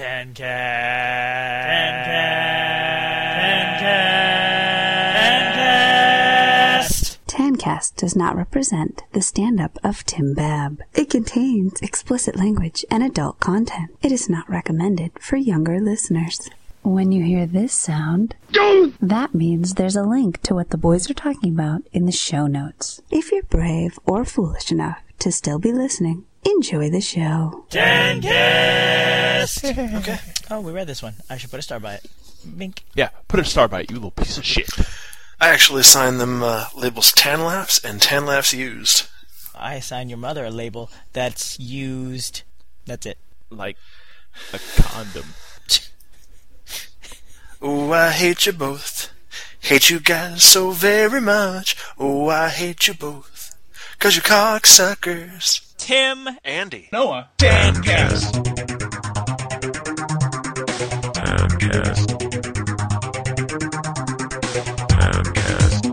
Tancast. Tancast does not represent the stand-up of Tim Babb. It contains explicit language and adult content. It is not recommended for younger listeners. When you hear this sound, that means there's a link to what the boys are talking about in the show notes. If you're brave or foolish enough to still be listening, enjoy the show. Tancast! Okay. Oh, we read this one. I should put a star by it. Bink. Yeah, put a star by it, you little piece of shit. I actually assigned them labels Tan Laughs and Tan Laughs Used. I assigned your mother a label that's used. That's it. Like a condom. Oh, I hate you both. Hate you guys so very much. Oh, I hate you both. 'Cause you're cocksuckers. Tim. Andy. Noah. Tancast. Tancast. Tancast.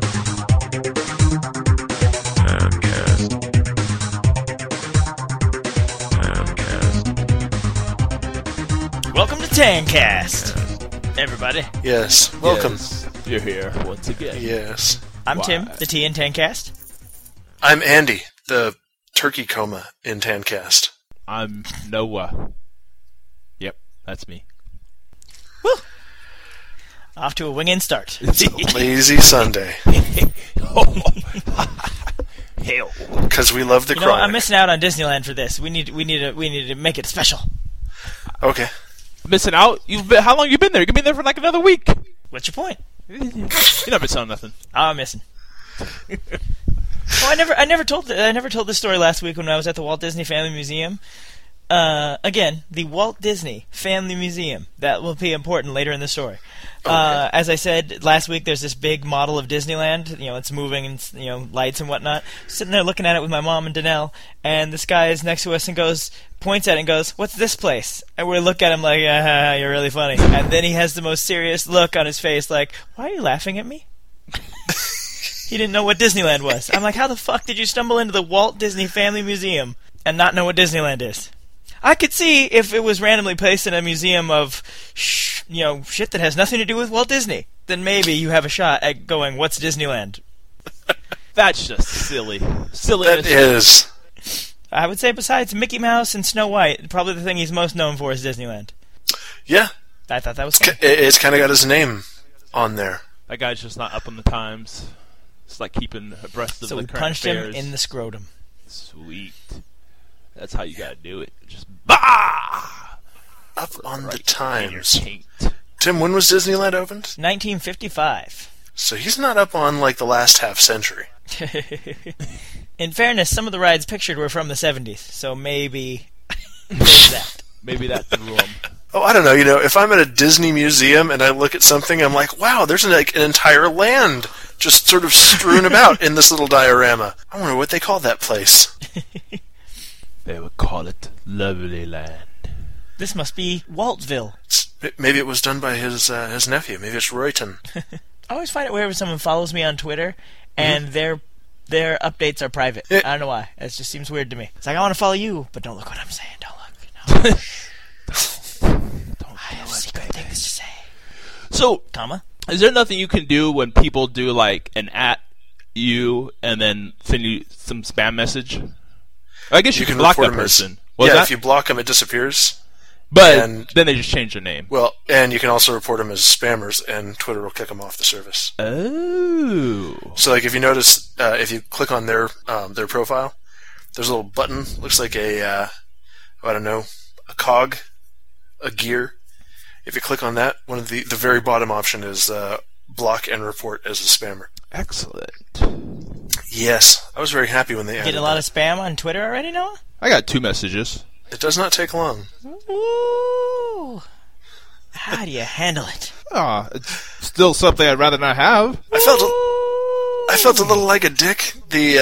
Tancast. Welcome to Tancast. Everybody. Yes, welcome. Yes, you're here once again. Yes. I'm Why? Tim, the T in Tancast. I'm Andy, the turkey coma in Tancast. I'm Noah. Yep, that's me. Woo! Off to a winging start. Lazy Sunday. Hell. Because we love the You know, chronic. I'm missing out on Disneyland for this. We need to make it special. Okay. Missing out? How long you been there? You've been there for like another week. What's your point? You're not missing out on nothing. Oh, I'm missing. Oh, I never told this story last week when I was at the Walt Disney Family Museum. Again, the Walt Disney Family Museum. That will be important later in the story. Okay. As I said last week, there's this big model of Disneyland. You know, it's moving and lights and whatnot. Sitting there looking at it with my mom and Danelle, and this guy is next to us and points at it and goes, "What's this place?" And we look at him like, "You're really funny." And then he has the most serious look on his face, like, "Why are you laughing at me?" He didn't know what Disneyland was. I'm like, how the fuck did you stumble into the Walt Disney Family Museum and not know what Disneyland is? I could see if it was randomly placed in a museum of, shit that has nothing to do with Walt Disney. Then maybe you have a shot at going, what's Disneyland? That's just silly. That is. I would say besides Mickey Mouse and Snow White, probably the thing he's most known for is Disneyland. Yeah. I thought that was cool. It's kind of got his name on there. That guy's just not up on the times. It's like keeping abreast of So the we current punched affairs. him in the scrotum. Sweet. That's how you gotta do it. Just bah! Up on the Right in your times. taint. Tim, when was Disneyland opened? 1955. So he's not up on, like, the last half century. In fairness, some of the rides pictured were from the 70s, so maybe there's that. Maybe that threw him. Oh, I don't know. If I'm at a Disney museum and I look at something, I'm like, wow, there's an entire land just sort of strewn about in this little diorama. I wonder what they call that place. They would call it Lovely Land. This must be Waltville. Maybe it was done by his nephew. Maybe it's Royton. I always find it whenever someone follows me on Twitter and their updates are private. I don't know why. It just seems weird to me. It's like, I want to follow you, but don't look what I'm saying. Don't look. No. I have secret things to say. So, Comma? is there nothing you can do when people do like an @ you and then send you some spam message? I guess you can block that report him as- person. What's yeah, that? if you block them, it disappears. But and- then they just change their name. Well, and you can also report them as spammers, and Twitter will kick them off the service. Oh. So, like, if you notice, if you click on their profile, there's a little button. Looks like a cog, a gear. If you click on that, one of the very bottom option is block and report as a spammer. Excellent. Yes, I was very happy when they added Getting a lot of spam on Twitter already, Noah? I got 2 messages. It does not take long. Ooh. How do you handle it? It's still something I'd rather not have. I felt a little like a dick.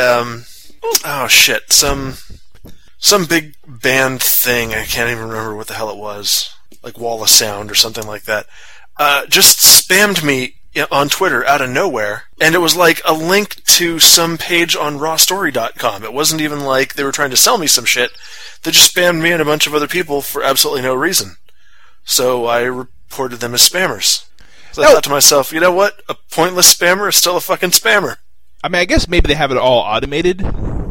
Some big band thing. I can't even remember what the hell it was. Like Wall of Sound or something like that. Just spammed me on Twitter out of nowhere, and it was like a link to some page on rawstory.com. It wasn't even like they were trying to sell me some shit. They just spammed me and a bunch of other people for absolutely no reason. So I reported them as spammers. So I No. thought to myself, you know what? A pointless spammer is still a fucking spammer. I mean, I guess maybe they have it all automated.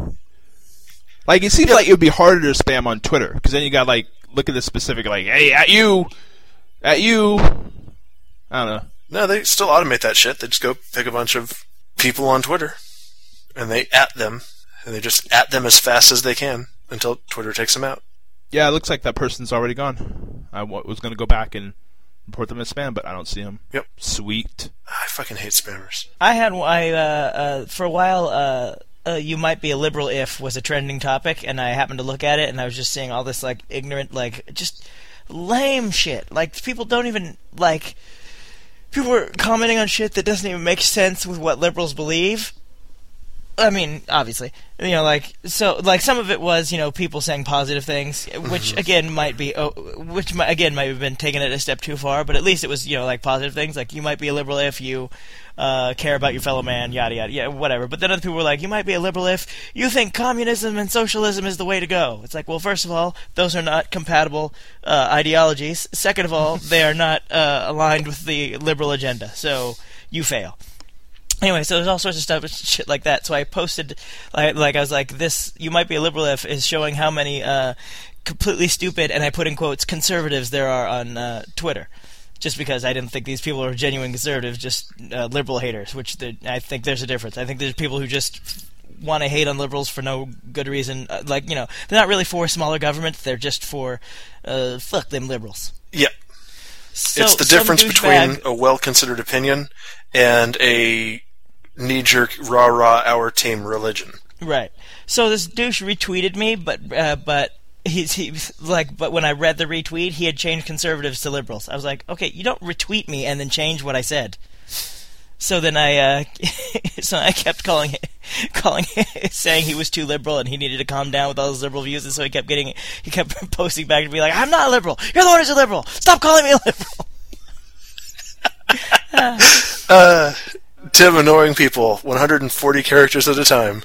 Like, it seems like it would be harder to spam on Twitter, because then you got, like, look at the specific, like, hey, at you. I don't know. No, they still automate that shit. They just go pick a bunch of people on Twitter, and they at them, and they just at them as fast as they can until Twitter takes them out. Yeah, it looks like that person's already gone. I was going to go back and report them as spam, but I don't see them. Yep. Sweet. I fucking hate spammers. For a while, you might be a liberal if was a trending topic, and I happened to look at it, and I was just seeing all this, like, ignorant, like, just lame shit. Like, people don't even, like, people were commenting on shit that doesn't even make sense with what liberals believe. I mean, obviously, you know, like, so, like, some of it was, you know, people saying positive things, which again might have been taking it a step too far, but at least it was, you know, like, positive things, like, you might be a liberal if you care about your fellow man, yada yada, yeah, whatever. But then other people were like, you might be a liberal if you think communism and socialism is the way to go. It's like, well, first of all, those are not compatible ideologies. Second of all, they are not aligned with the liberal agenda, so you fail. Anyway, so there's all sorts of stuff, shit like that. So I posted, like I was like, this, you might be a liberal if, is showing how many completely stupid, and I put in quotes, conservatives there are on Twitter. Just because I didn't think these people are genuine conservatives, just liberal haters, which I think there's a difference. I think there's people who just want to hate on liberals for no good reason. Like, you know, they're not really for smaller government, they're just for, fuck them liberals. Yep. So, it's the difference between a well-considered opinion and a knee-jerk, rah-rah, our team religion. Right. So this douche retweeted me, but he's like, but when I read the retweet, he had changed conservatives to liberals. I was like, okay, you don't retweet me and then change what I said. So then I kept calling saying he was too liberal and he needed to calm down with all his liberal views, and so he kept posting back to be like, I'm not a liberal. You're the one who's a liberal. Stop calling me a liberal. Tim annoying people 140 characters at a time.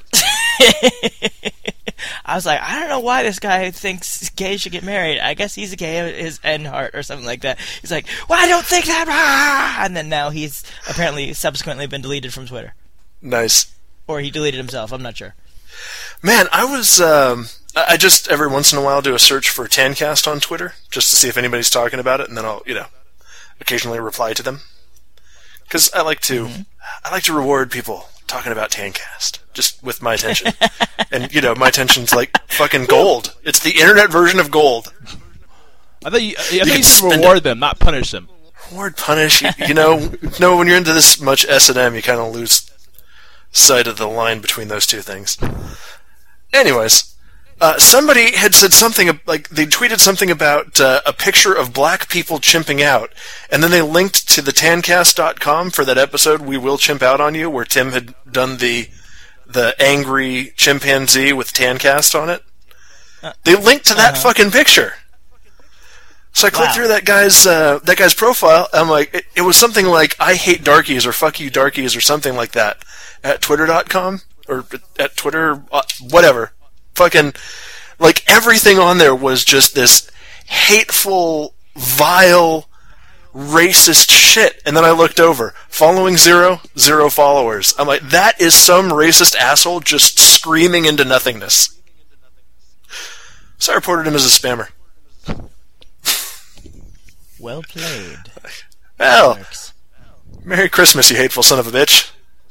I was like, I don't know why this guy thinks gays should get married. I guess he's a gay his heart or something like that. He's like, well, I don't think that. Ah! And then now he's apparently subsequently been deleted from Twitter. Nice. Or he deleted himself. I'm not sure. Man, I was I just every once in a while do a search for Tancast on Twitter just to see if anybody's talking about it, and then I'll, you know, occasionally reply to them. Because I like to reward people talking about Tancast just with my attention. And, you know, my attention's like fucking gold. It's the internet version of gold. I thought you can should reward them, not punish them. Reward, punish. You know, when you're into this much S&M, you kind of lose sight of the line between those two things. Anyways, somebody had said something, like, they tweeted something about a picture of black people chimping out, and then they linked to the tancast.com for that episode, We Will Chimp Out on You, where Tim had done the angry chimpanzee with Tancast on it. They linked to that fucking picture. So I clicked through that guy's profile. I'm like, it was something like, I hate darkies, or fuck you darkies, or something like that, at twitter.com, or at Twitter, whatever. Fucking, like, everything on there was just this hateful, vile, racist shit. And then I looked over. Following 0 followers. I'm like, that is some racist asshole just screaming into nothingness. So I reported him as a spammer. Well played. Well, Merry Christmas, you hateful son of a bitch.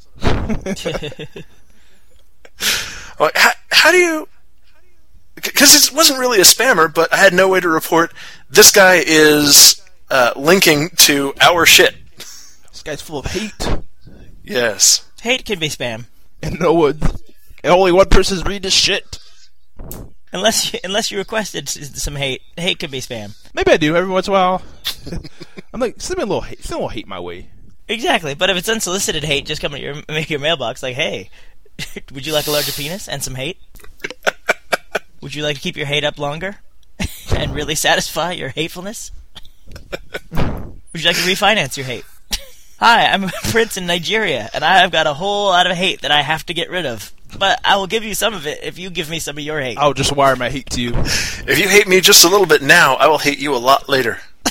Like, how do you... Because it wasn't really a spammer, but I had no way to report, this guy is linking to our shit. This guy's full of hate. Yes. Hate can be spam. And only one person's reading this shit. Unless you requested some hate. Hate could be spam. Maybe I do every once in a while. I'm like, send me a little hate my way. Exactly, but if it's unsolicited hate, just come to your mailbox like, hey, would you like a larger penis and some hate? Would you like to keep your hate up longer and really satisfy your hatefulness? Would you like to refinance your hate? Hi, I'm a prince in Nigeria, and I've got a whole lot of hate that I have to get rid of. But I will give you some of it if you give me some of your hate. I'll just wire my hate to you. If you hate me just a little bit now, I will hate you a lot later.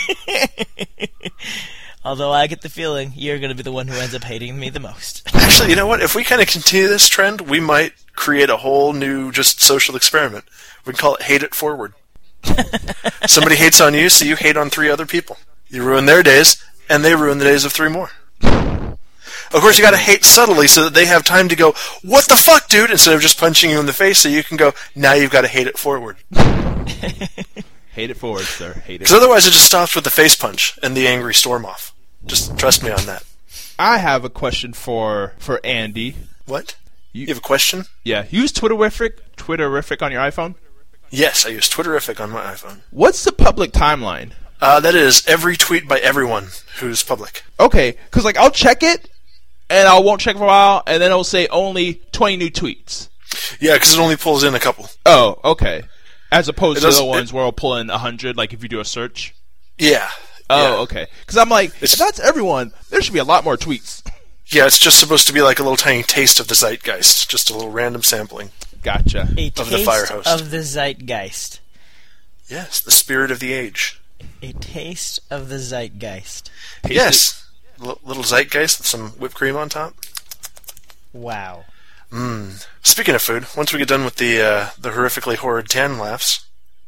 Although I get the feeling you're going to be the one who ends up hating me the most. Actually, you know what? If we kind of continue this trend, we might create a whole new just social experiment. We can call it Hate It Forward. Somebody hates on you, so you hate on 3 other people. You ruin their days, and they ruin the days of 3 more. Of course, you got to hate subtly so that they have time to go, "What the fuck, dude?" instead of just punching you in the face. So you can go, "Now you've got to hate it forward." Hate it forward, sir. Hate it. Because otherwise, it just stops with the face punch and the angry storm off. Just trust me on that. I have a question for Andy. What? You have a question? Yeah, use Twitterific on your iPhone. Yes, I use Twitterific on my iPhone. What's the public timeline? That is every tweet by everyone who's public. Okay, because like I'll check it, and I won't check for a while, and then it'll say only 20 new tweets. Yeah, because it only pulls in a couple. Oh, okay. As opposed to the doesn't- ones where it'll pull in 100, like if you do a search. Yeah. Oh, yeah. okay. Because I'm like, if that's everyone, there should be a lot more tweets. Yeah, it's just supposed to be like a little tiny taste of the zeitgeist, just a little random sampling. Gotcha. A Of the taste fire host. of the zeitgeist. Yes, the spirit of the age. A taste of the zeitgeist. Yes. Little zeitgeist with some whipped cream on top. Wow. Speaking of food, once we get done with the horrifically horrid tan laughs,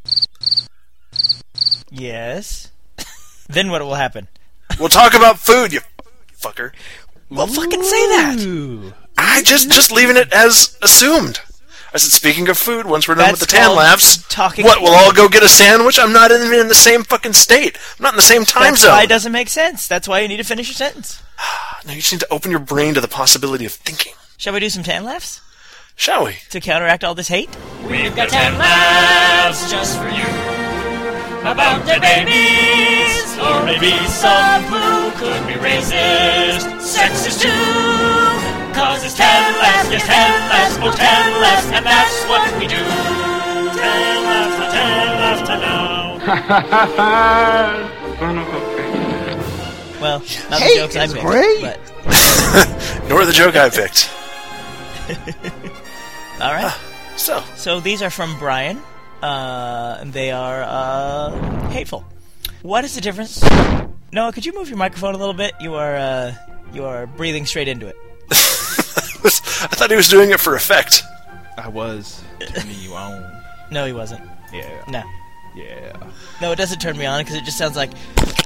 Yes. Then what will happen? we'll talk about food, you fucker. Well, fucking say that. Ooh. I just leaving it as assumed. I said, speaking of food, once we're done That's with the tan called laughs, talking- what, we'll all go get a sandwich? I'm not even in the same fucking state. I'm not in the same time That's zone. why it doesn't make sense. That's why you need to finish your sentence. No, you just need to open your brain to the possibility of thinking. Shall we do some tan laughs Shall we? to counteract all this hate? We've got 10 laughs just for you about dead babies, or maybe some who could be racist, sexist too. Cause it's 10 laughs, yes 10 laughs, oh 10 laughs, and that's what we do. 10 laughs now. Well, not Hate the jokes I is picked, great. but Nor the joke I picked. all right. So, These are from Brian. And they are hateful. What is the difference? Noah, could you move your microphone a little bit? You are breathing straight into it. I thought he was doing it for effect. I was turning you on. No, he wasn't. Yeah. No. Yeah. No, it doesn't turn me on because it just sounds like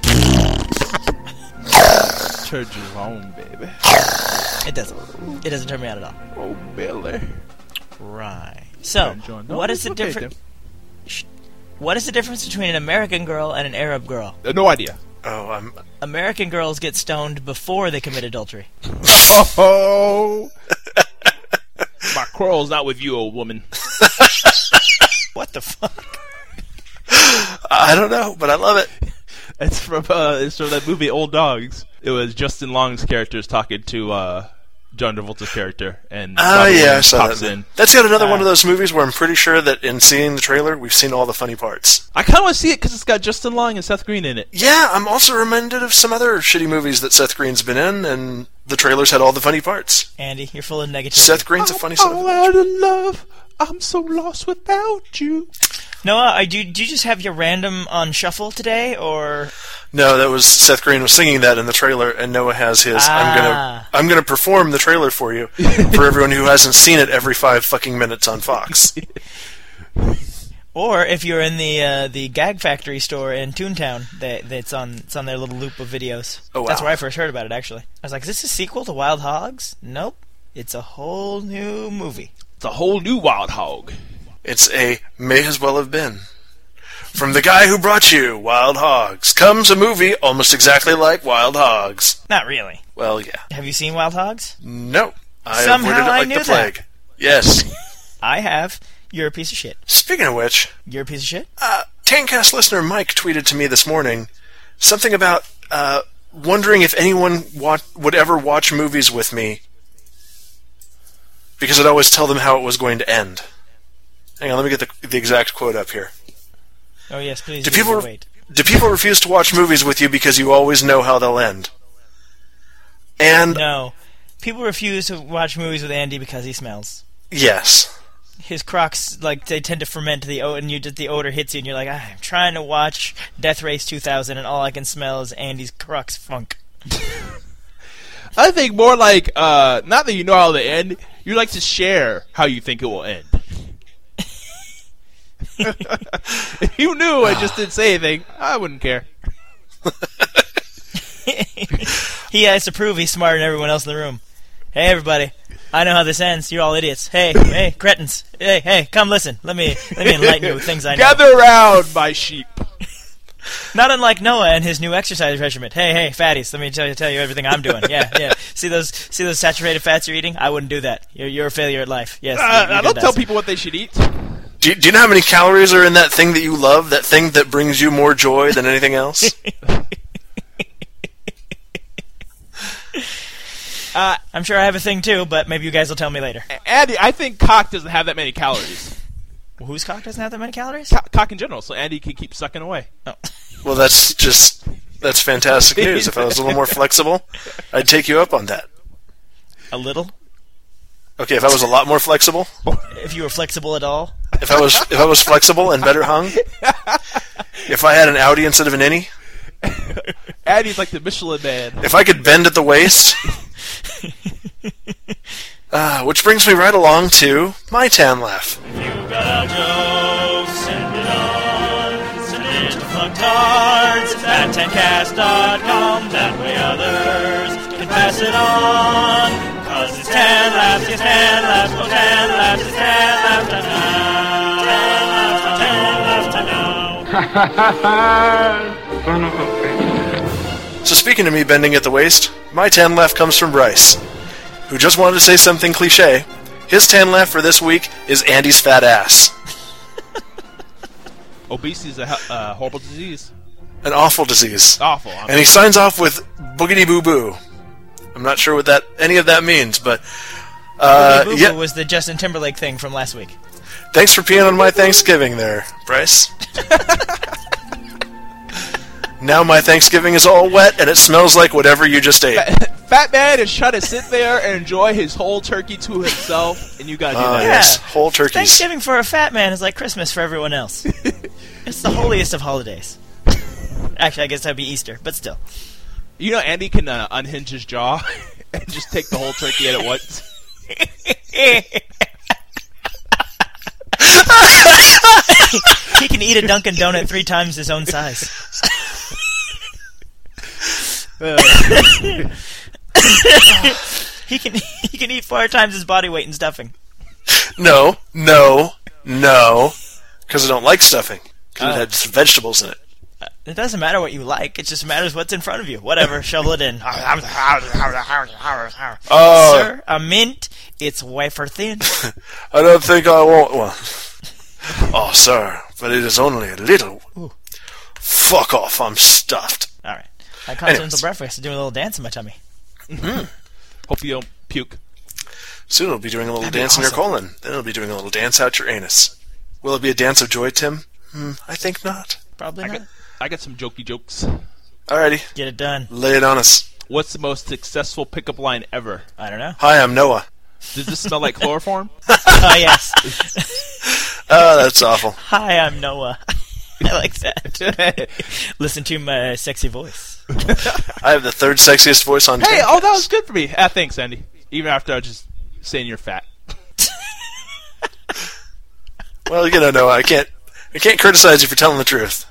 Turned you on, baby. it doesn't. It doesn't turn me on at all. Oh, Billy. Right. So, what is the Okay, difference? What is the difference between an American girl and an Arab girl? No idea. Oh, American girls get stoned before they commit adultery. Oh. My quarrel's not with you, old woman. What the fuck? I don't know, but I love it. It's from that movie Old Dogs. It was Justin Long's characters talking to John Travolta's character, and Oh, Robin yeah, I Williams saw pops that. in. That's got another one of those movies where I'm pretty sure that in seeing the trailer, we've seen all the funny parts. I kind of want to see it because it's got Justin Long and Seth Green in it. Yeah, I'm also reminded of some other shitty movies that Seth Green's been in, and the trailers had all the funny parts. Andy, you're full of negativity. Seth Green's a funny son of all a bitch. out of love. I'm so lost without you. Noah, do you just have your random on shuffle today, or No, that was Seth Green was singing that in the trailer, and Noah has his. Ah. I'm gonna perform the trailer for you for everyone who hasn't seen it every 5 fucking minutes on Fox. or if you're in the Gag Factory store in Toontown, it's on their little loop of videos. Oh, wow. That's where I first heard about it. Actually, I was like, "Is this a sequel to Wild Hogs?" Nope, it's a whole new movie. It's a whole new Wild Hog. It's a may as well have been. From the guy who brought you Wild Hogs comes a movie almost exactly like Wild Hogs. Not really. Well, yeah. Have you seen Wild Hogs? No. I Somehow avoided it I like knew the plague. Yes. I have. You're a piece of shit. Speaking of which, You're a piece of shit? Tancast listener Mike tweeted to me this morning something about wondering if anyone would ever watch movies with me because I'd always tell them how it was going to end. Hang on, let me get the exact quote up here. Oh, yes, please. Do people wait. do people refuse to watch movies with you because you always know how they'll end? And No. People refuse to watch movies with Andy because he smells. yes. his Crocs, like, they tend to ferment the odor hits you, and you're like, I'm trying to watch Death Race 2000, and all I can smell is Andy's Crocs funk. I think more like, not that you know how they end, you like to share how you think it will end. If you knew and just didn't say anything, I wouldn't care. He has to prove he's smarter than everyone else in the room. Hey, everybody. I know how this ends. You're all idiots. Hey, cretins. Hey, come listen. Let me enlighten you with things I know. Gather around, my sheep. Not unlike Noah and his new exercise regimen. Hey, fatties. Let me tell you everything I'm doing. Yeah. See those saturated fats you're eating? I wouldn't do that. You're a failure at life. Yes. I don't tell people what they should eat. Do you know how many calories are in that thing that you love? That thing that brings you more joy than anything else? I'm sure I have a thing too, but maybe you guys will tell me later. Andy, I think cock doesn't have that many calories. Well, whose cock doesn't have that many calories? Cock in general, so Andy can keep sucking away. Oh. Well, that's fantastic news. If I was a little more flexible, I'd take you up on that. A little? Okay, if I was a lot more flexible? If you were flexible at all? If I was flexible and better hung? If I had an Audi instead of an innie? Andy's like the Michelin Man. If I could bend at the waist? Which brings me right along to my tan laugh. If you got a joke, send it on. Send it to fucktards@tancast.com. That way others can pass it on. Cause it's tan laughs, it's tan laughs, oh tan laughs, it's tan laughs to know. Tan laughs to know. So speaking of me bending at the waist, my tan laugh comes from Bryce, who just wanted to say something cliche. His tan laugh for this week is Andy's fat ass. Obesity is a horrible disease. An awful disease. Awful. And he signs off with boogity boo boo. I'm not sure what any of that means, but Boo yeah. was the Justin Timberlake thing from last week. Thanks for peeing on my Thanksgiving there, Bryce. Now my Thanksgiving is all wet and it smells like whatever you just ate. Fat man is trying to sit there and enjoy his whole turkey to himself, and you gotta do that. Yes, whole turkeys. Thanksgiving for a fat man is like Christmas for everyone else. It's the holiest of holidays. Actually, I guess that'd be Easter, but still. You know, Andy can unhinge his jaw and just take the whole turkey at once. He can eat a Dunkin' Donut 3 times his own size. He can eat 4 times his body weight in stuffing. No. Because I don't like stuffing. Because it had some vegetables in it. It doesn't matter what you like. It just matters what's in front of you. Whatever. Shovel it in. Sir, a mint. It's wafer thin. I don't think I want one. Oh, sir, but it is only a little. Ooh. Fuck off, I'm stuffed. All right. I continental breakfast. Doing a little dance in my tummy. Hope you don't puke. Soon it'll be doing a little That'd be dance in your awesome. colon. Then it'll be doing a little dance out your anus. Will it be a dance of joy, Tim? I think not. Probably not. I got some jokey jokes. Alrighty, Get it done. lay it on us. What's the most successful pickup line ever? I don't know. Hi, I'm Noah. Does this smell like chloroform? Oh, yes. Oh, that's awful. Hi, I'm Noah. I like that. Listen to my sexy voice. I have the 3rd sexiest voice on Hey, tape. oh, that was good for me. Thanks, Andy. Even after I was just saying you're fat. Well, Noah, I can't criticize you for telling the truth.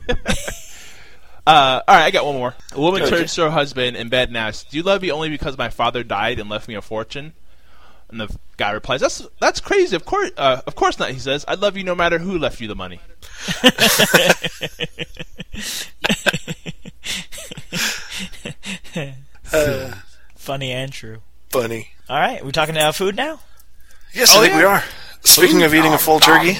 All right, I got one more. A woman Okay. turns to her husband in bed and asks, "Do you love me only because my father died and left me a fortune?" And the guy replies, "That's crazy. Of course not." He says, "I love you no matter who left you the money." Funny and true. Funny. All right, we talking about food now? Yes, I think we are. Speaking of eating a full turkey,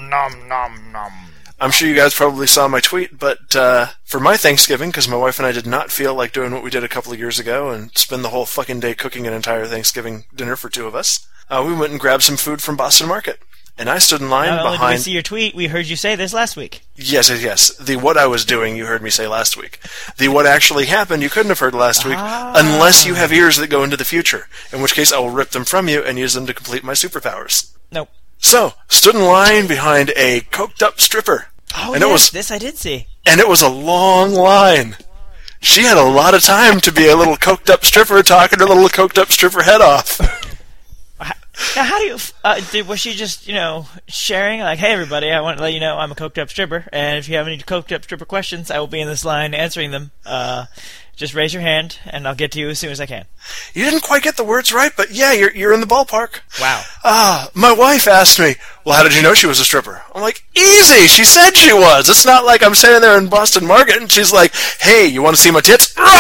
I'm sure you guys probably saw my tweet, but for my Thanksgiving, because my wife and I did not feel like doing what we did a couple of years ago and spend the whole fucking day cooking an entire Thanksgiving dinner for 2 of us, we went and grabbed some food from Boston Market. And I stood in line Not only did we behind... see your tweet, we heard you say this last week. Yes. The what I was doing, you heard me say last week. The what actually happened, you couldn't have heard last week, unless you have ears that go into the future, in which case I will rip them from you and use them to complete my superpowers. Nope. So, stood in line behind a coked-up stripper. Oh, And yes, this I did see. And it was a long line. She had a lot of time to be a little coked-up stripper talking her little coked-up stripper head off. Now, how do you... was she just, sharing, like, hey, everybody, I want to let you know I'm a coked-up stripper, and if you have any coked-up stripper questions, I will be in this line answering them. Just raise your hand, and I'll get to you as soon as I can. You didn't quite get the words right, but yeah, you're in the ballpark. Wow. My wife asked me, well, how did you know she was a stripper? I'm like, easy, she said she was. It's not like I'm sitting there in Boston Market, and she's like, hey, you want to see my tits? Rah!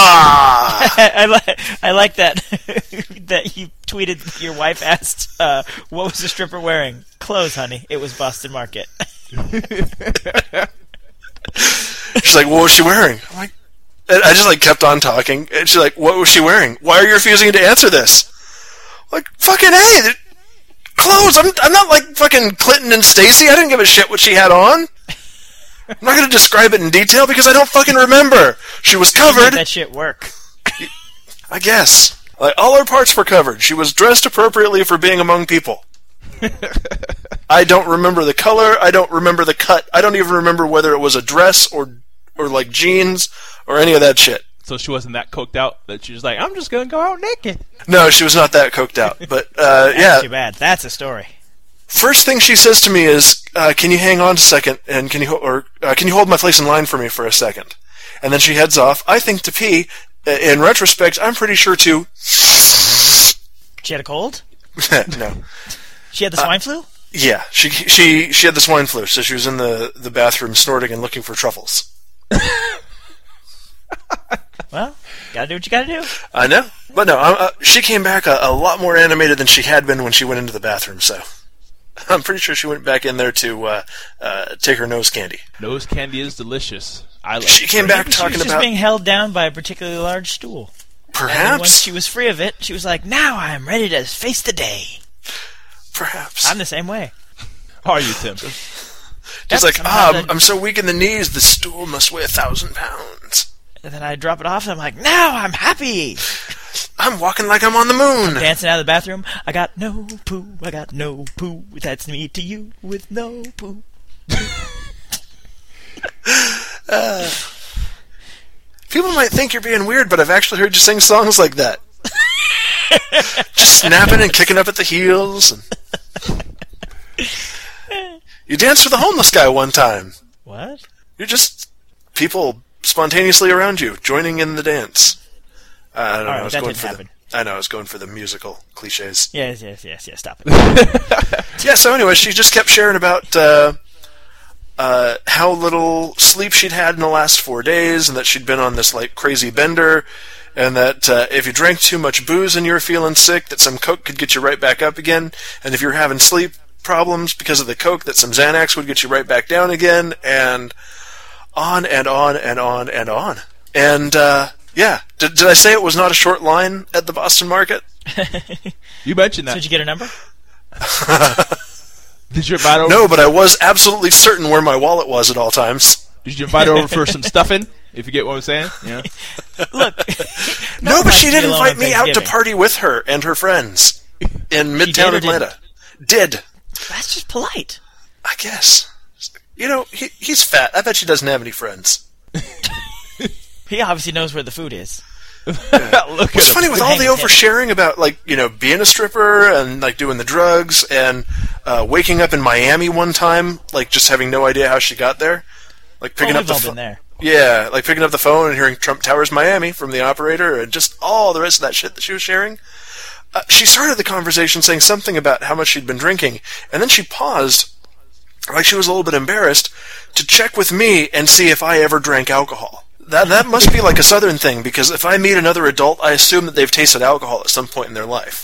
I like that that you tweeted your wife asked, what was the stripper wearing? Clothes, honey. It was Boston Market. She's like, what was she wearing? I'm like, and I just kept on talking, and she's like, what was she wearing? Why are you refusing to answer this? I'm like, fucking hey, clothes. I'm not like fucking Clinton and Stacy. I didn't give a shit what she had on. I'm not going to describe it in detail because I don't fucking remember. She was covered. That shit work. I guess. All her parts were covered. She was dressed appropriately for being among people. I don't remember the color. I don't remember the cut. I don't even remember whether it was a dress or like jeans or any of that shit. So she wasn't that coked out that she was like, I'm just going to go out naked. No, she was not that coked out. But, That's too bad. That's a story. First thing she says to me is, can you hang on a second and can you hold my place in line for me for a second? And then she heads off. I think to pee. In retrospect, I'm pretty sure to... She had a cold? No. She had the swine flu? Yeah, she had the swine flu, so she was in the bathroom snorting and looking for truffles. Well, gotta do what you gotta do. I know. But no, she came back a lot more animated than she had been when she went into the bathroom, so... I'm pretty sure she went back in there to take her nose candy. Nose candy is delicious. I like She came back talking She was just about... being held down by a particularly large stool. And Perhaps? once she was free of it, she was like, now I am ready to face the day. Perhaps. I'm the same way. How are you, Tim? She's like, I'm so weak in the knees, the stool must weigh 1,000 pounds. And then I drop it off, and I'm like, now I'm happy. I'm walking like I'm on the moon. Dancing out of the bathroom. I got no poo. I got no poo. That's me to you with no poo. People might think you're being weird, but I've actually heard you sing songs like that. Just snapping and kicking up at the heels. You danced with a homeless guy one time. What? You're just people spontaneously around you, joining in the dance. I don't know. I was that going didn't for happen. I know. I was going for the musical cliches. Yes. Stop it. Yeah. So anyway, she just kept sharing about how little sleep she'd had in the last 4 days, and that she'd been on this crazy bender, and that if you drank too much booze and you were feeling sick, that some Coke could get you right back up again, and if you're having sleep problems because of the Coke, that some Xanax would get you right back down again, and on and on and on and on. And yeah, did I say it was not a short line at the Boston Market? You mentioned that. So did you get her number? Did you invite her over? No, but I was absolutely certain where my wallet was at all times. Did you invite her over for some stuffing? If you get what I'm saying? Yeah. Look. No, but she did alone invite on me out to Thanksgiving. party with her and her friends in did Midtown or Atlanta. Did. That's just polite. I guess. You know, he's fat. I bet she doesn't have any friends. He obviously knows where the food is. Look It's at funny him. with all the oversharing about, being a stripper and, doing the drugs and waking up in Miami one time, just having no idea how she got there. Picking up we've the all phone. been there. Yeah, picking up the phone and hearing Trump Towers Miami from the operator and just all the rest of that shit that she was sharing. She started the conversation saying something about how much she'd been drinking, and then she paused, like she was a little bit embarrassed, to check with me and see if I ever drank alcohol. That must be a Southern thing, because if I meet another adult, I assume that they've tasted alcohol at some point in their life.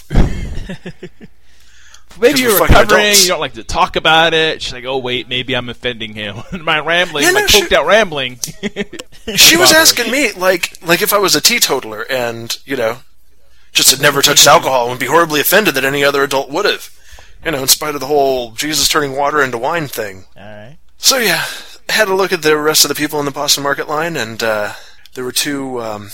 Maybe you're we're fucking recovering, adults. you don't like to talk about it. She's like, oh, wait, maybe I'm offending him. My rambling, Yeah, no, my coked out rambling. She was asking me, if I was a teetotaler and, just had never touched alcohol and would be horribly offended that any other adult would have. In spite of the whole Jesus turning water into wine thing. All right. So, yeah, had a look at the rest of the people in the Boston Market line, and there were two... well,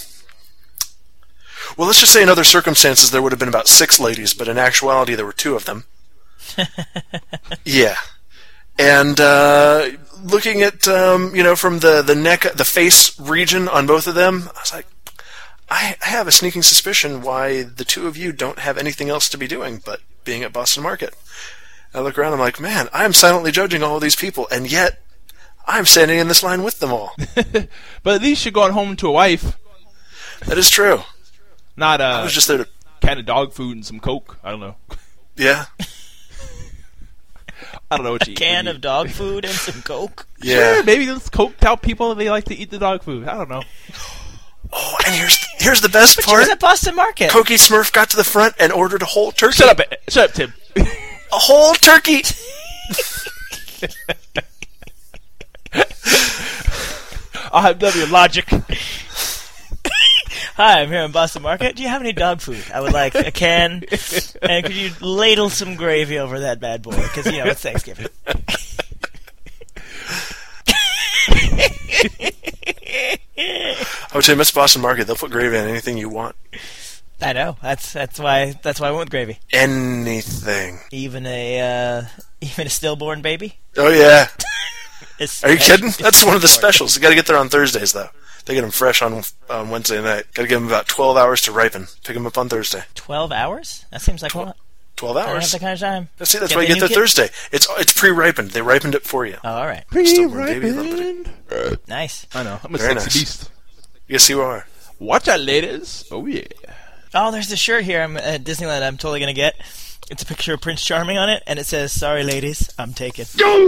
let's just say in other circumstances there would have been about 6 ladies, but in actuality there were 2 of them. Yeah. And looking at, from the neck, the face region on both of them, I was like, I have a sneaking suspicion why the two of you don't have anything else to be doing but being at Boston Market. I look around, I'm like, man, I'm silently judging all of these people, and yet I'm standing in this line with them all. But at least you're going home to a wife. That is true. Not I was just there to... can of dog food and some Coke. I don't know. Yeah. I don't know what you eat. Can of dog food and some Coke. Yeah. Sure, maybe those coked out people, they like to eat the dog food. I don't know. Oh, and here's the best But you part. was at Boston Market. Cokie Smurf got to the front and ordered a whole turkey. Shut up, Tim. A whole turkey. I'll have W logic. Hi, I'm here in Boston Market. Do you have any dog food? I would like a can. And could you ladle some gravy over that bad boy? Because, it's Thanksgiving. Oh, Tim, it's Boston Market. They'll put gravy on anything you want. I know. That's why I went with gravy. Anything. Even a stillborn baby. Oh, yeah. It's Are you kidding? That's one of the specials. You got to get there on Thursdays, though. They get them fresh on Wednesday night. Got to give them about 12 hours to ripen. Pick them up on Thursday. 12 hours? That seems like a lot. 12 I don't have hours. that kind of time. See, that's why you get there Thursday. It's pre-ripened. They ripened it for you. Oh, all right. Stillborn baby, lovely. Nice. I know. I'm a Very sexy nice. beast. Yes, you are. Watch out, ladies. Oh, yeah. Oh, there's this shirt here I'm at Disneyland I'm totally going to get. It's a picture of Prince Charming on it, and it says, "Sorry, ladies, I'm taken."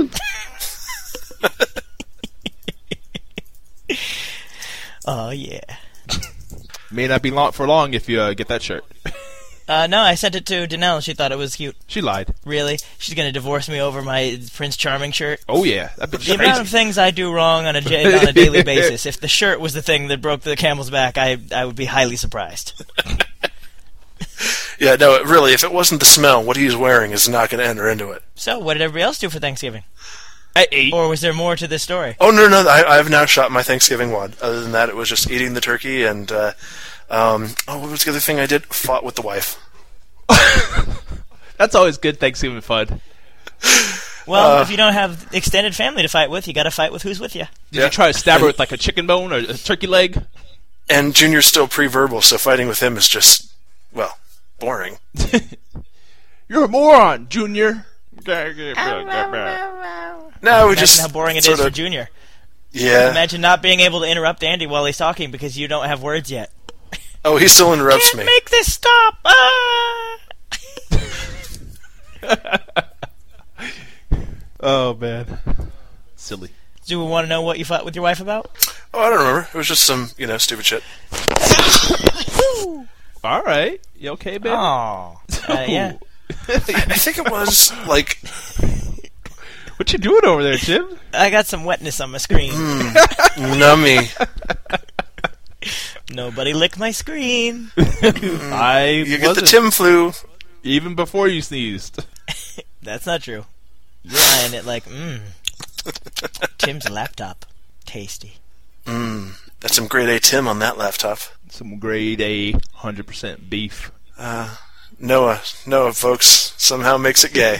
Oh, yeah. May not be long for long if you get that shirt. No, I sent it to Danelle. She thought it was cute. She lied. Really? She's going to divorce me over my Prince Charming shirt? Oh, yeah. That bitch The is amount of crazy. things I do wrong on a daily basis, if the shirt was the thing that broke the camel's back, I would be highly surprised. Yeah, no, really, if it wasn't the smell, what he's wearing is not going to enter into it. So, what did everybody else do for Thanksgiving? I ate. Or was there more to this story? Oh, no, I have now shot my Thanksgiving wad. Other than that, it was just eating the turkey and, what was the other thing I did? Fought with the wife. That's always good Thanksgiving fun. Well, if you don't have extended family to fight with, you got to fight with who's with you. Did you try to stab her with like a chicken bone or a turkey leg? And Junior's still pre-verbal, so fighting with him is just, well, boring. You're a moron, Junior. No, we Imagine just how boring it is sorta- for Junior. Yeah. Imagine not being able to interrupt Andy while he's talking because you don't have words yet. Oh, he still interrupts Can't me. make this stop! Ah! Oh, man. Silly. Do we want to know what you fought with your wife about? Oh, I don't remember. It was just some, stupid shit. All right. You okay, baby? Oh, yeah. I think it was, like, What you doing over there, Tim? I got some wetness on my screen. nummy. Nobody licked my screen. I You get the wasn't. Tim flu. Even before you sneezed. That's not true. You're eyeing it like, Tim's laptop. Tasty. That's some grade A Tim on that laptop. Some grade A 100% beef. Noah, folks, somehow makes it gay.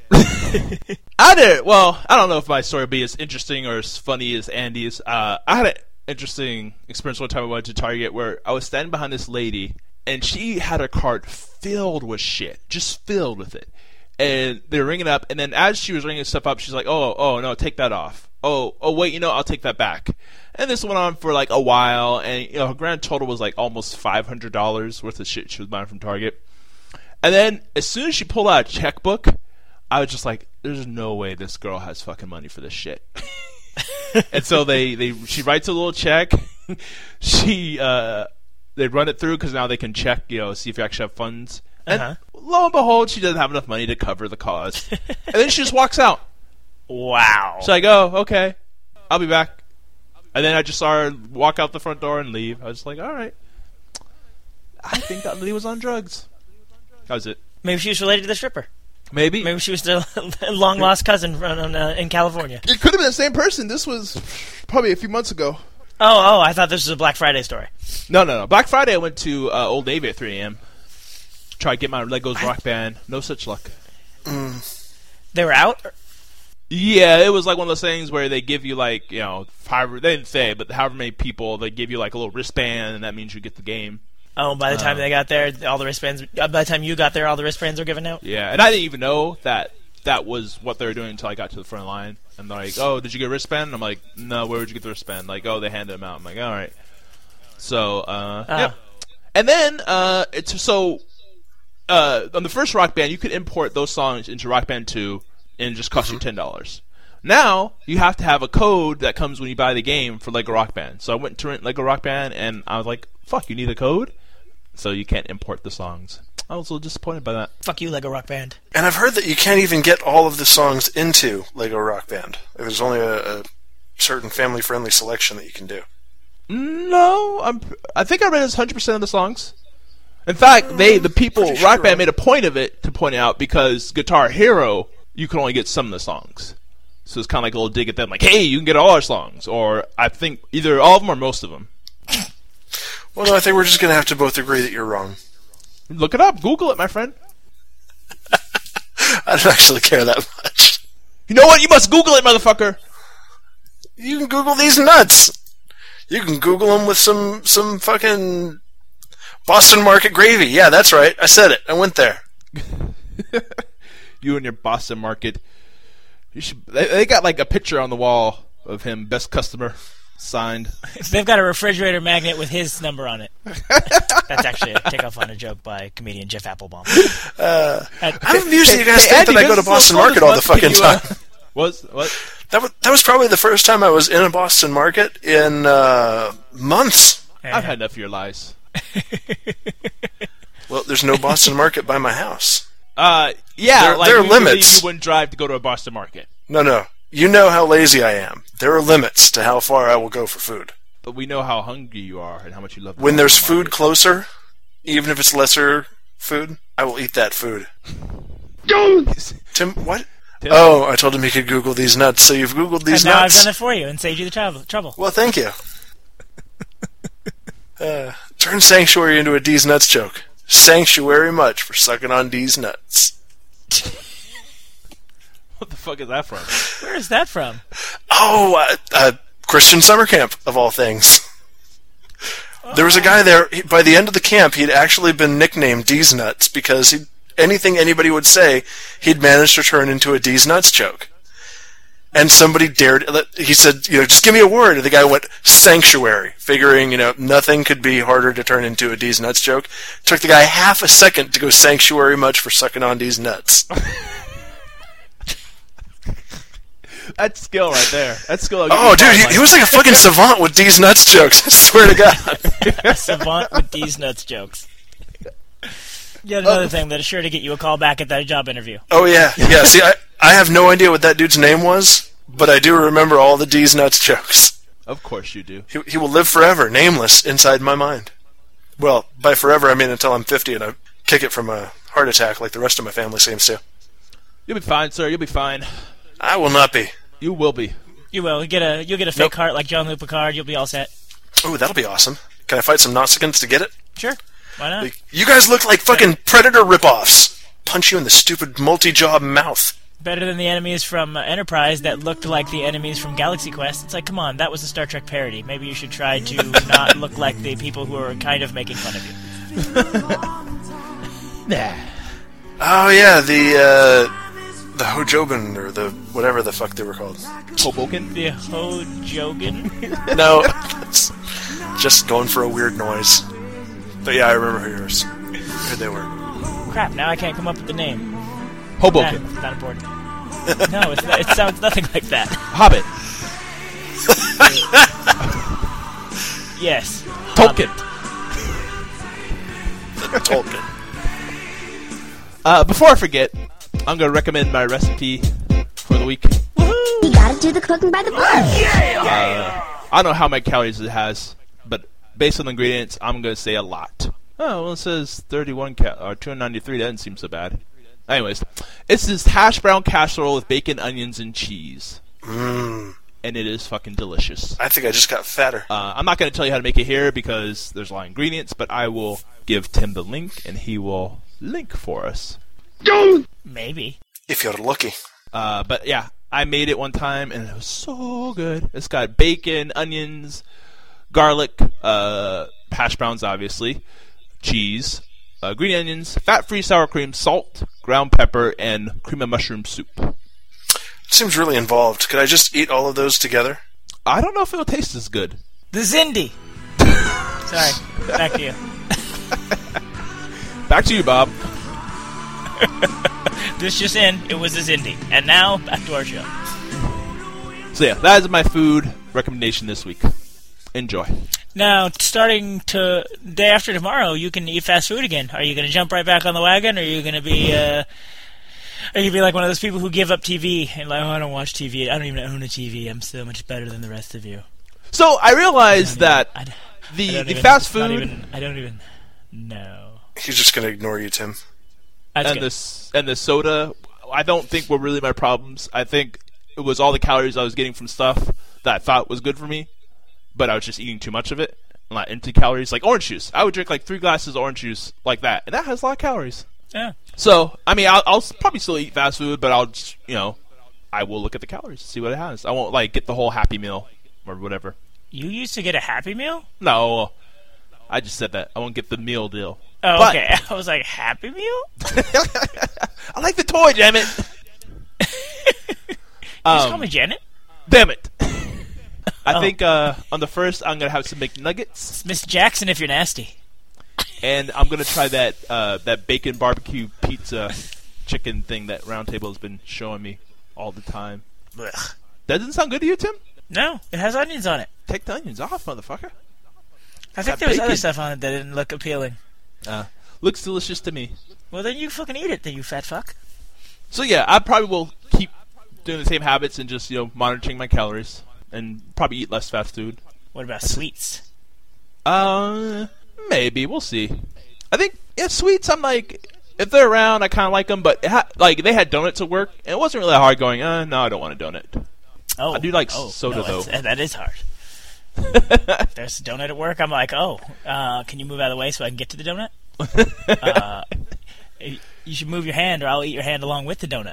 I don't know if my story will be as interesting or as funny as Andy's. I had an interesting experience one time I went to Target where I was standing behind this lady, and she had her cart filled with shit. Just filled with it. And they were ringing up, and then as she was ringing stuff up, she's like, oh, no, take that off. Oh, wait, I'll take that back. And this went on for like a while, and her grand total was like almost $500 worth of shit she was buying from Target. And then as soon as she pulled out a checkbook, I was just like, there's no way this girl has fucking money for this shit. And so she writes a little check. They run it through because now they can check, see if you actually have funds. And lo and behold, she doesn't have enough money to cover the cost. And then she just walks out. Wow. So I go, okay, I'll be back. And then I just saw her walk out the front door and leave. I was like, all right. I think that lady was on drugs. That was it. Maybe she was related to the stripper. Maybe. Maybe she was their long-lost cousin in California. It could have been the same person. This was probably a few months ago. Oh, I thought this was a Black Friday story. No. Black Friday, I went to Old Navy at 3 a.m. Tried to get my Legos Rock Band. No such luck. They were out? Yeah, it was like one of those things where they give you like, however, they didn't say, but however many people, they give you like a little wristband, and that means you get the game. Oh, by the time they got there, all the wristbands. By the time you got there, all the wristbands were given out. Yeah, and I didn't even know that was what they were doing until I got to the front line. And they're like, "Oh, did you get a wristband?" I'm like, "No, where would you get the wristband?" Like, "Oh, they handed them out." I'm like, "All right." So, yeah. And then on the first Rock Band, you could import those songs into Rock Band 2, and it just cost you $10. Now you have to have a code that comes when you buy the game for Lego Rock Band. So I went to rent Lego Rock Band, and I was like, "Fuck, you need a code?" So you can't import the songs. I was a little disappointed by that. Fuck you, Lego Rock Band. And I've heard that you can't even get all of the songs into Lego Rock Band. There's only a certain family-friendly selection that you can do. No, I think I read it's 100% of the songs. In fact, the people Rock Band made a point of it to point out, because Guitar Hero, you can only get some of the songs. So it's kind of like a little dig at them, like, "Hey, you can get all our songs," or I think either all of them or most of them. Well, no, I think we're just going to have to both agree that you're wrong. Look it up. Google it, my friend. I don't actually care that much. You know what? You must Google it, motherfucker. You can Google these nuts. You can Google them with some fucking Boston Market gravy. Yeah, that's right. I said it. I went there. You and your Boston Market. They got like a picture on the wall of him, best customer, signed. They've got a refrigerator magnet with his number on it. That's actually a takeoff on a joke by comedian Jeff Applebaum. I'm amused that you guys think that I go to Boston Market all the fucking time. What? That was probably the first time I was in a Boston Market in months. I've had enough of your lies. Well, there's no Boston Market by my house. Yeah, there are limits. You wouldn't drive to go to a Boston Market. No. You know how lazy I am. There are limits to how far I will go for food. But we know how hungry you are and how much you love. When there's food closer, even if it's lesser food, I will eat that food. Tim, what? Tim. Oh, I told him he could Google these nuts, so you've Googled these and now nuts. I've done it for you and saved you the trouble. Well, thank you. Turn Sanctuary into a D's Nuts joke. Sanctuary much for sucking on D's nuts. What the fuck is that from? Where is that from? Oh, Christian summer camp, of all things. There was a guy there, by the end of the camp, he'd actually been nicknamed D's Nuts because anything anybody would say, he'd managed to turn into a D's Nuts joke. And somebody he said, just give me a word. And the guy went, sanctuary, figuring, nothing could be harder to turn into a D's Nuts joke. Took the guy half a second to go sanctuary much for sucking on D's nuts. That's skill right there. That's skill. Oh, dude, he was like a fucking savant with D's Nuts jokes. I swear to God. A savant with D's Nuts jokes. Yet another thing that is sure to get you a call back at that job interview. Oh, yeah. Yeah, see, I have no idea what that dude's name was, but I do remember all the D's Nuts jokes. Of course you do. He will live forever, nameless, inside my mind. Well, by forever, I mean until I'm 50 and I kick it from a heart attack like the rest of my family seems to. You'll be fine, sir. You'll be fine. I will not be. You will be. You will. You'll get a fake heart like John Luke Picard. You'll be all set. Ooh, that'll be awesome. Can I fight some Nausicaans to get it? Sure. Why not? You guys look like fucking Predator ripoffs. Punch you in the stupid multi-jaw mouth. Better than the enemies from Enterprise that looked like the enemies from Galaxy Quest. It's like, come on, that was a Star Trek parody. Maybe you should try to not look like the people who are kind of making fun of you. Nah. Oh, yeah, the Hojoban, or the whatever the fuck they were called. Hoboken? The Hojogan? No, that's just going for a weird noise. But yeah, I remember who they were. Crap, now I can't come up with the name. Hoboken. Nah, it's not important. No, it sounds nothing like that. Hobbit. Yes. Tolkien. Tolkien. Before I forget, I'm going to recommend my recipe for the week. You gotta do the cooking by the book. I don't know how many calories it has, but based on the ingredients, I'm going to say a lot. Oh, well, it says 293. That doesn't seem so bad. Anyways, it's this hash brown casserole with bacon, onions, and cheese. Mmm. And it is fucking delicious. I think I just got fatter. I'm not going to tell you how to make it here because there's a lot of ingredients, but I will give Tim the link, and he will link for us. Maybe. If you're lucky. But yeah, I made it one time and it was so good. It's got bacon, onions, garlic, hash browns, obviously, cheese, green onions, fat-free sour cream, salt, ground pepper, and cream of mushroom soup. It seems really involved. Could I just eat all of those together? I don't know if it'll taste as good. The Zindi. Sorry, back to you. Back to you, Bob. This just in, it was a Zindi. And now, back to our show. So yeah, that is my food recommendation this week. Enjoy. Now, starting to day after tomorrow, you can eat fast food again. Are you going to jump right back on the wagon, or are you going to be like one of those people who give up TV and like, oh, I don't watch TV. I don't even own a TV. I'm so much better than the rest of you. So I realized that the fast food. I don't even know. He's just going to ignore you, Tim. And the soda, I don't think were really my problems. I think it was all the calories I was getting from stuff that I thought was good for me, but I was just eating too much of it. I'm not into calories. Like orange juice. I would drink like 3 glasses of orange juice like that, and that has a lot of calories. Yeah. So, I mean, I'll probably still eat fast food, but I'll just, I will look at the calories, see what it has. I won't, like, get the whole Happy Meal or whatever. You used to get a Happy Meal? No. I just said that. I won't get the meal deal. Oh, but, okay. I was like, Happy Meal? I like the toy, damn it. Just call me Janet? Damn it. I think on the first, I'm going to have some McNuggets. It's Miss Jackson if you're nasty. And I'm going to try that bacon barbecue pizza chicken thing that Round Table has been showing me all the time. Ugh. Doesn't sound good to you, Tim? No, it has onions on it. Take the onions off, motherfucker. I think there was other stuff on it that didn't look appealing. Looks delicious to me. Well, then you fucking eat it, then you fat fuck. So yeah, I probably will keep doing the same habits and just, monitoring my calories and probably eat less fast food. What about sweets? Maybe. We'll see. I think, sweets, I'm like, if they're around, I kind of like them, but they had donuts at work, and it wasn't really hard going, no, I don't want a donut. Oh. I do like soda, though. That is hard. If there's a donut at work, I'm like, can you move out of the way so I can get to the donut? You should move your hand, or I'll eat your hand along with the donut.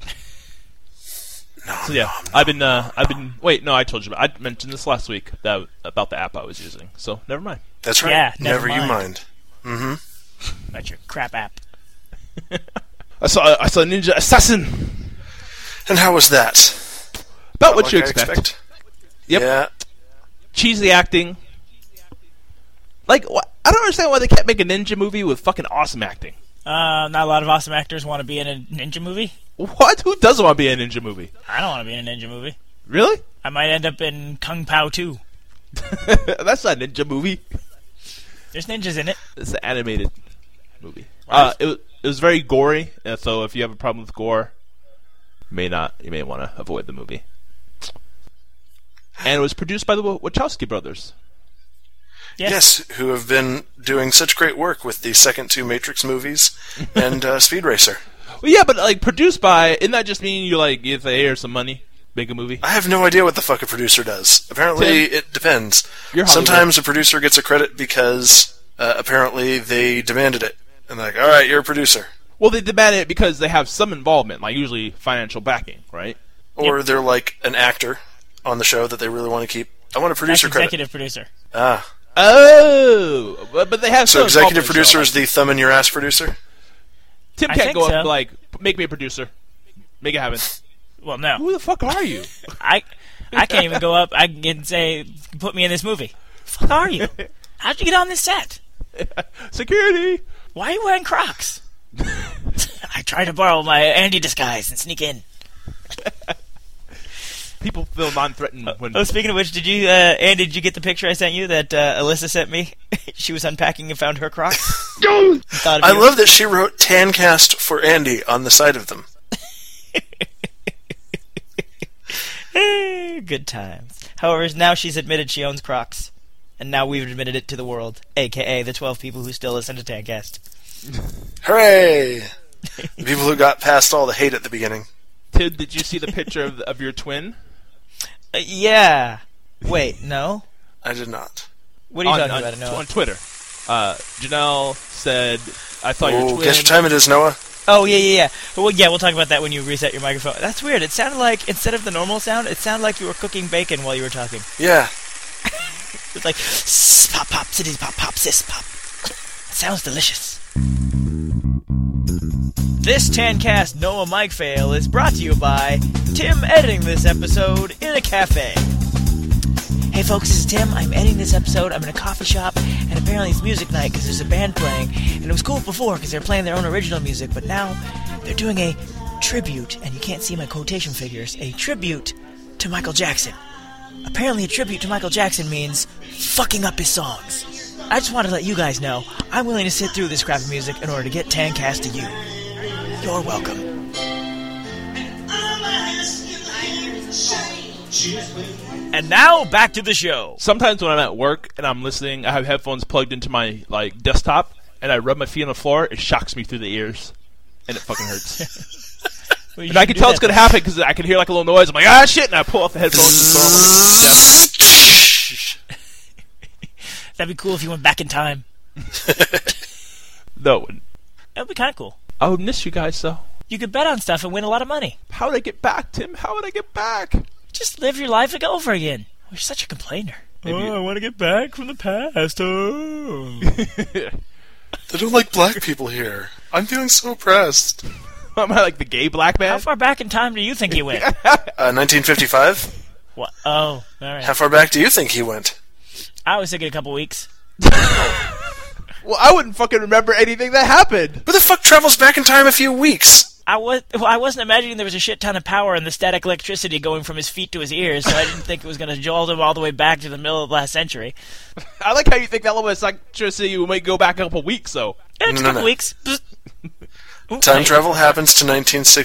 So yeah, I've been. Wait, no, I told you. I mentioned this last week about the app I was using. So never mind. That's right. Yeah, never mind. you mind. Mm-hmm. That's your crap app. I saw Ninja Assassin. And how was that? About what you expect. Yep. Yeah. Cheesy acting. Like, I don't understand why they can't make a ninja movie with fucking awesome acting. Not a lot of awesome actors want to be in a ninja movie. What? Who doesn't want to be in a ninja movie? I don't want to be in a ninja movie. Really? I might end up in Kung Pao 2. That's not a ninja movie. There's ninjas in it. It's an animated movie. Right. It was very gory, so if you have a problem with gore, you may want to avoid the movie. And it was produced by the Wachowski brothers. Yes, who have been doing such great work with the second 2 Matrix movies and Speed Racer. Well, yeah, but produced by, isn't that just mean you give the heir some money, make a movie? I have no idea what the fuck a producer does. Apparently, Tim, it depends. You're Hollywood. Sometimes a producer gets a credit because apparently they demanded it. And they're like, all right, you're a producer. Well, they demand it because they have some involvement, like usually financial backing, right? Or they're like an actor on the show that they really want to keep. I want a producer That's credit. executive producer. Oh, but they have So executive producer producer is the thumb in your ass producer? Tim I can't think go so. up and make me a producer. Make it happen. Well, no. Who the fuck are you? I can't even go up. I can say, put me in this movie. Fuck are you? How'd you get on this set? Security. Why are you wearing Crocs? I tried to borrow my Andy disguise and sneak in. People feel non-threatened when... Oh, speaking of which, did you, Andy, did you get the picture I sent you that Alyssa sent me? She was unpacking and found her Crocs. I love that she wrote Tancast for Andy on the side of them. Good times. However, now she's admitted she owns Crocs. And now we've admitted it to the world, a.k.a. the 12 people who still listen to Tancast. Hooray! The people who got past all the hate at the beginning. Tim, did you see the picture of your twin? Yeah. Wait, no? I did not. What are you talking about, Noah? On Twitter. Janelle said, I thought your twin... Guess what time it is, Noah? Oh, yeah. Well, yeah, we'll talk about that when you reset your microphone. That's weird. It sounded like, instead of the normal sound, it sounded like you were cooking bacon while you were talking. Yeah. It's like, pop, pop, citty, pop, pop, sis, pop. It sounds delicious. This Tancast Noah mic fail is brought to you by Tim editing this episode in a cafe. Hey folks, this is Tim. I'm editing this episode. I'm in a coffee shop, and apparently it's music night because there's a band playing. And it was cool before because they were playing their own original music, but now they're doing a tribute, and you can't see my quotation figures, a tribute to Michael Jackson. Apparently a tribute to Michael Jackson means fucking up his songs. I just wanted to let you guys know I'm willing to sit through this crap of music in order to get Tancast to you. You're welcome. And now, back to the show. Sometimes when I'm at work and I'm listening, I have headphones plugged into my desktop, and I rub my feet on the floor. It shocks me through the ears, and it fucking hurts. Well, And I can tell it's gonna happen because I can hear like a little noise. I'm like, ah, shit, and I pull off the headphones and throw them. That'd be cool if you went back in time. No, it wouldn't. That'd be kind of cool. I would miss you guys though. You could bet on stuff and win a lot of money. How would I get back, Tim? How would I get back? Just live your life like over again. You're such a complainer. I want to get back from the past. Oh. They don't like black people here. I'm feeling so oppressed. Am I like the gay black man? How far back in time do you think he went? 1955? What? Oh, all right. How far back do you think he went? I was thinking a couple weeks. Well, I wouldn't fucking remember anything that happened. Who the fuck travels back in time a few weeks? I wasn't imagining there was a shit ton of power and the static electricity going from his feet to his ears, so I didn't think it was going to jolt him all the way back to the middle of last century. I like how you think that was electricity might go back a couple weeks, though. Yeah, just a couple No. weeks. Ooh, Time nice. travel happens to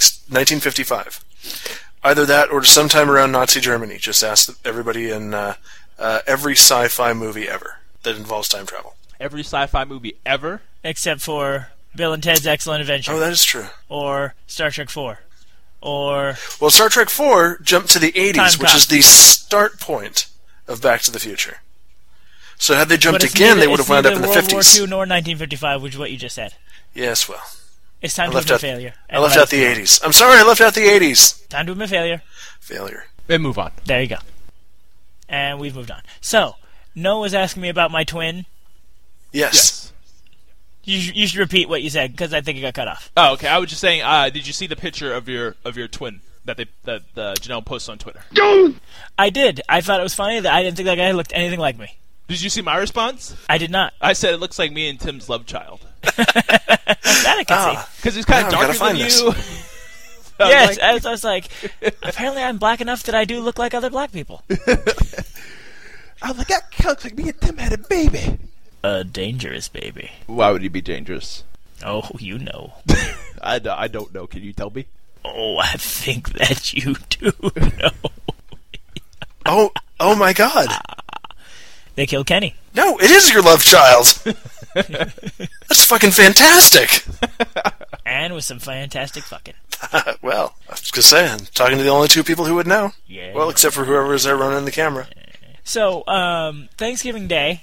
1955. Either that or to sometime around Nazi Germany. Just ask everybody in every sci-fi movie ever that involves time travel. Every sci-fi movie ever. Except for Bill and Ted's Excellent Adventure. Oh, that is true. Or Star Trek 4. Or... Well, Star Trek 4 jumped to the 80s, Time which cop. is the start point of Back to the Future. So had they jumped but it's again, neither- they would have wound up in the It's neither World 50s. War II nor 1955, which is what you just said. Yes, well. It's time I to left admit out, failure. I left out the 80s. I'm sorry, I left out the 80s. Time to admit failure. Failure. And move on. There you go. And we've moved on. So, Noah was asking me about my twin. Yes. You should repeat what you said, because I think it got cut off. Oh, okay. I was just saying. Did you see the picture of your twin that Janelle posted on Twitter? I did. I thought it was funny that I didn't think that guy looked anything like me. Did you see my response? I did not. I said it looks like me and Tim's love child That I can see. because he's kind of Now I've darker gotta than find you. I'm Yes, like- I was like, apparently I'm black enough that I do look like other black people. I was like, that looks like me and Tim had a baby. A dangerous baby. Why would he be dangerous? Oh, you know. I don't know. Can you tell me? Oh, I think that you do know. Oh my god. They killed Kenny. No, it is your love child. That's fucking fantastic. And with some fantastic fucking. Well, I was going to say, I'm talking to the only two people who would know. Yeah. Well, except for whoever is there running the camera. So, Thanksgiving Day,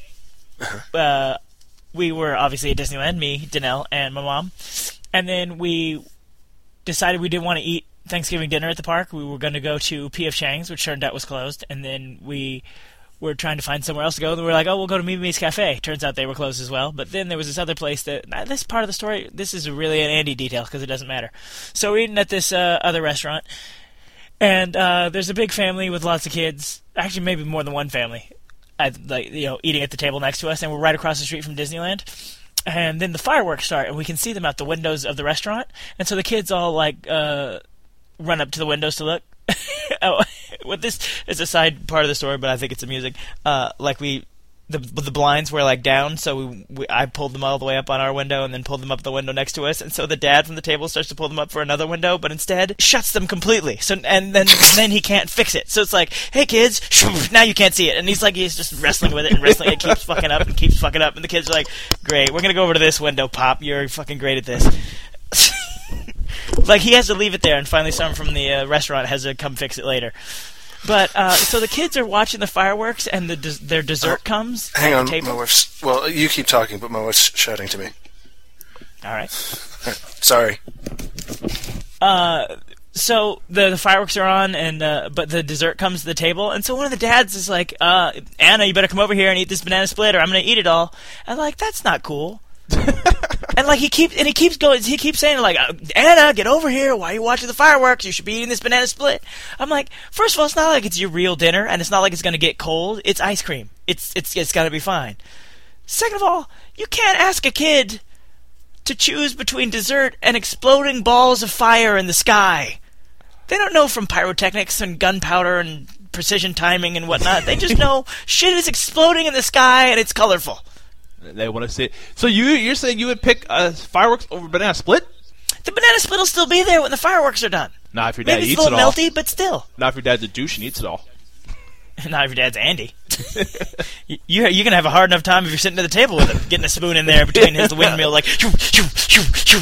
we were obviously at Disneyland, me, Danelle, and my mom. And then we decided we didn't want to eat Thanksgiving dinner at the park. We were going to go to P.F. Chang's, which turned out was closed. And then we were trying to find somewhere else to go. And we were like, oh, we'll go to Mimi's Cafe. Turns out they were closed as well. But then there was this other place that... this part of the story, this is really an Andy detail because it doesn't matter. So we're eating at this other restaurant. And there's a big family with lots of kids. Actually, maybe more than one family. Eating at the table next to us. And we're right across the street from Disneyland. And then the fireworks start, and we can see them out the windows of the restaurant. And so the kids all, run up to the windows to look. This is a side part of the story, but I think it's amusing. The blinds were down, so I pulled them all the way up on our window and then pulled them up the window next to us. And so the dad from the table starts to pull them up for another window, but instead shuts them completely. So and then he can't fix it. So it's like, hey kids, now you can't see it. And he's just wrestling with it and wrestling. It keeps fucking up and keeps fucking up. And the kids are like, great, we're gonna go over to this window, Pop. You're fucking great at this. He has to leave it there, and finally someone from the restaurant has to come fix it later. But, so the kids are watching the fireworks, and their dessert comes. Hang at on, the table. my wife's... Well, you keep talking, but my wife's shouting to me. All right. Sorry. So the fireworks are on, and but the dessert comes to the table, and so one of the dads is like, Anna, you better come over here and eat this banana split, or I'm going to eat it all. And like, that's not cool. And like he keeps saying like, Anna, get over here. Why are you watching the fireworks? You should be eating this banana split. I'm like, first of all, it's not like it's your real dinner, and it's not like it's going to get cold. It's ice cream. It's got to be fine. Second of all, you can't ask a kid to choose between dessert and exploding balls of fire in the sky. They don't know from pyrotechnics and gunpowder and precision timing and whatnot. They just know shit is exploding in the sky and it's colorful. They want to see it. So you're saying you would pick fireworks over banana split? The banana split will still be there when the fireworks are done. Not if your dad Maybe eats it's a it little all. melty, but still. Not if your dad's a douche and eats it all. Not if your dad's Andy. You're going to have a hard enough time if you're sitting at the table with him, getting a spoon in there between his windmill, like, shoo, shoo, shoo, shoo.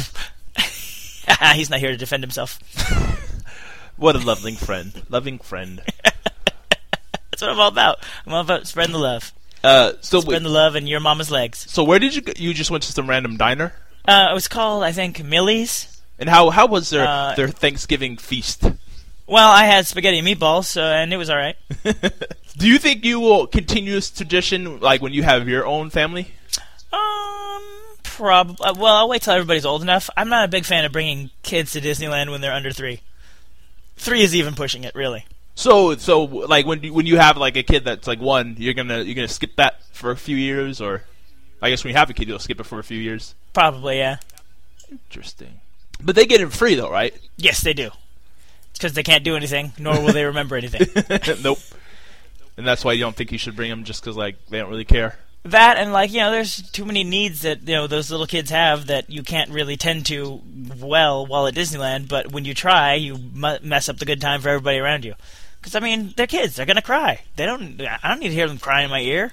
He's not here to defend himself. What a loving friend. Loving friend. That's what I'm all about. I'm all about spreading the love. Spreading the love in your mama's legs. So where did you go? You just went to some random diner? It was called, I think, Millie's. And how was their Thanksgiving feast? Well, I had spaghetti and meatballs, and it was all right. Do you think you will continue this tradition, like when you have your own family? Probably. Well, I'll wait till everybody's old enough. I'm not a big fan of bringing kids to Disneyland when they're under 3. 3 is even pushing it, really. So like when you have like a kid that's like 1, you're gonna skip that for a few years, or I guess when you have a kid you'll skip it for a few years. Probably, yeah. Interesting. But they get it free though, right? Yes, they do. It's because they can't do anything, nor will they remember anything. Nope. And that's why you don't think you should bring them, just because like they don't really care. That and like there's too many needs that those little kids have that you can't really tend to well while at Disneyland. But when you try, you mess up the good time for everybody around you. Because I mean, they're kids; they're gonna cry. I don't need to hear them crying in my ear.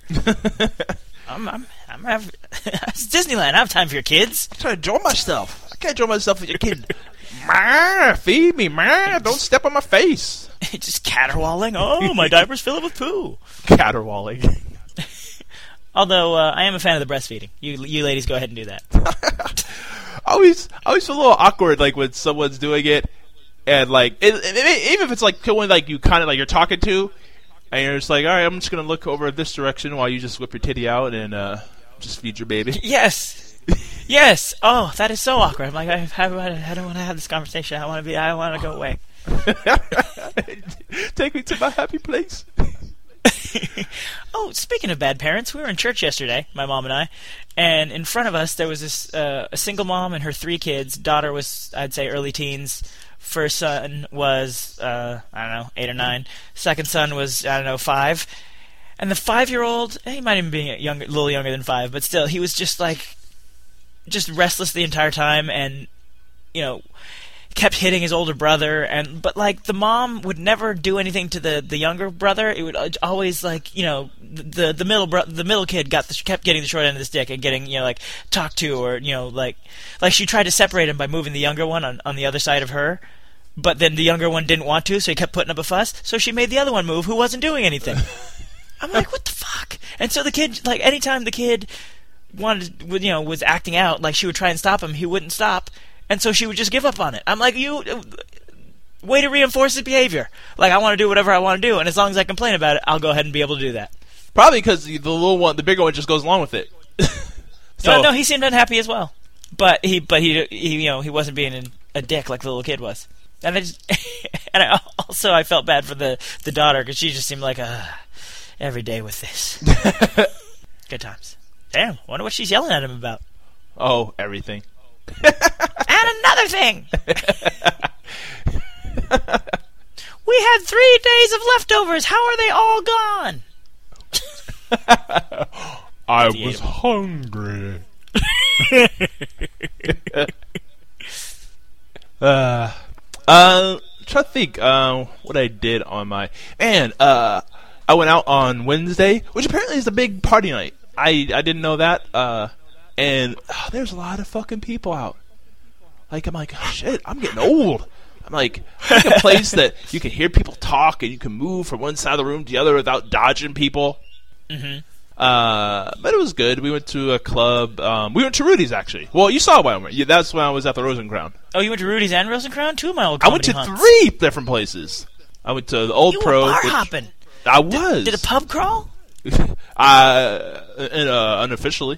It's Disneyland. I have time for your kids. I'm trying to enjoy myself. I can't enjoy myself with your kid. Ma, feed me, ma. Don't step on my face. Just caterwauling. Oh, my diaper's filled with poo. Caterwauling. Although I am a fan of the breastfeeding. You ladies go ahead and do that. I always feel a little awkward like when someone's doing it, and like even if it's like someone like you kind of like you're talking to, and you're just like, all right, I'm just gonna look over this direction while you just whip your titty out and just feed your baby. Yes. Yes. Oh, that is so awkward. I'm like, I don't want to have this conversation. I want to go away. Take me to my happy place. Oh, speaking of bad parents, we were in church yesterday, my mom and I, and in front of us there was this a single mom and her 3 kids. Daughter was, I'd say, early teens. First son was, 8 or 9. Second son was, 5. And the 5-year-old, he might even be a little younger than 5, but still, he was just restless the entire time, and kept hitting his older brother. But like the mom would never do anything to the younger brother. It would always the middle kid kept getting the short end of the stick and getting talked to, or like she tried to separate him by moving the younger one on the other side of her. But then the younger one didn't want to, so he kept putting up a fuss. So she made the other one move, who wasn't doing anything. I'm like, what the fuck? And so the kid, like, anytime the kid was acting out, like she would try and stop him, he wouldn't stop, and so she would just give up on it. I'm like, way to reinforce his behavior. Like, I want to do whatever I want to do, and as long as I complain about it, I'll go ahead and be able to do that. Probably because the bigger one just goes along with it. No, he seemed unhappy as well, but he wasn't being a dick like the little kid was. And I felt bad for the daughter, because she just seemed like every day with this. Good times. Damn, wonder what she's yelling at him about. Oh, everything. And another thing! We had 3 days of leftovers. How are they all gone? I was hungry. Try to think what I did on my... Man, I went out on Wednesday, which apparently is a big party night. I didn't know that. And there's a lot of fucking people out. Like, I'm like, oh, shit, I'm getting old. I'm like a place that you can hear people talk and you can move from one side of the room to the other without dodging people. Mm-hmm. But it was good. We went to a club. We went to Rudy's, actually. Well, you saw one. Yeah, that's when I was at the Rosencrown. Oh, you went to Rudy's and Rosencrown? Two of my old I went to comedy hunts. 3 different places. I went to the Old You Pro. were bar hopping. I was. Did a pub crawl? Unofficially.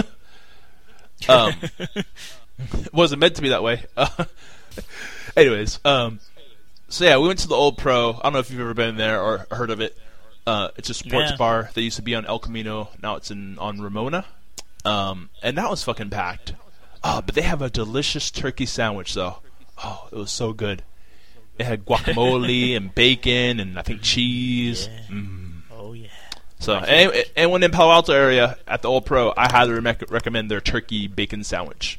Wasn't meant to be that way. Anyways, so yeah, we went to the Old Pro. I don't know if you've ever been there or heard of it. It's a sports bar that used to be on El Camino. Now it's on Ramona. And that was fucking packed. But they have a delicious turkey sandwich, though. Oh, it was so good. It had guacamole and bacon and I think cheese. Yeah. Oh, yeah. So, and when in Palo Alto area at the Old Pro, I highly recommend their turkey bacon sandwich.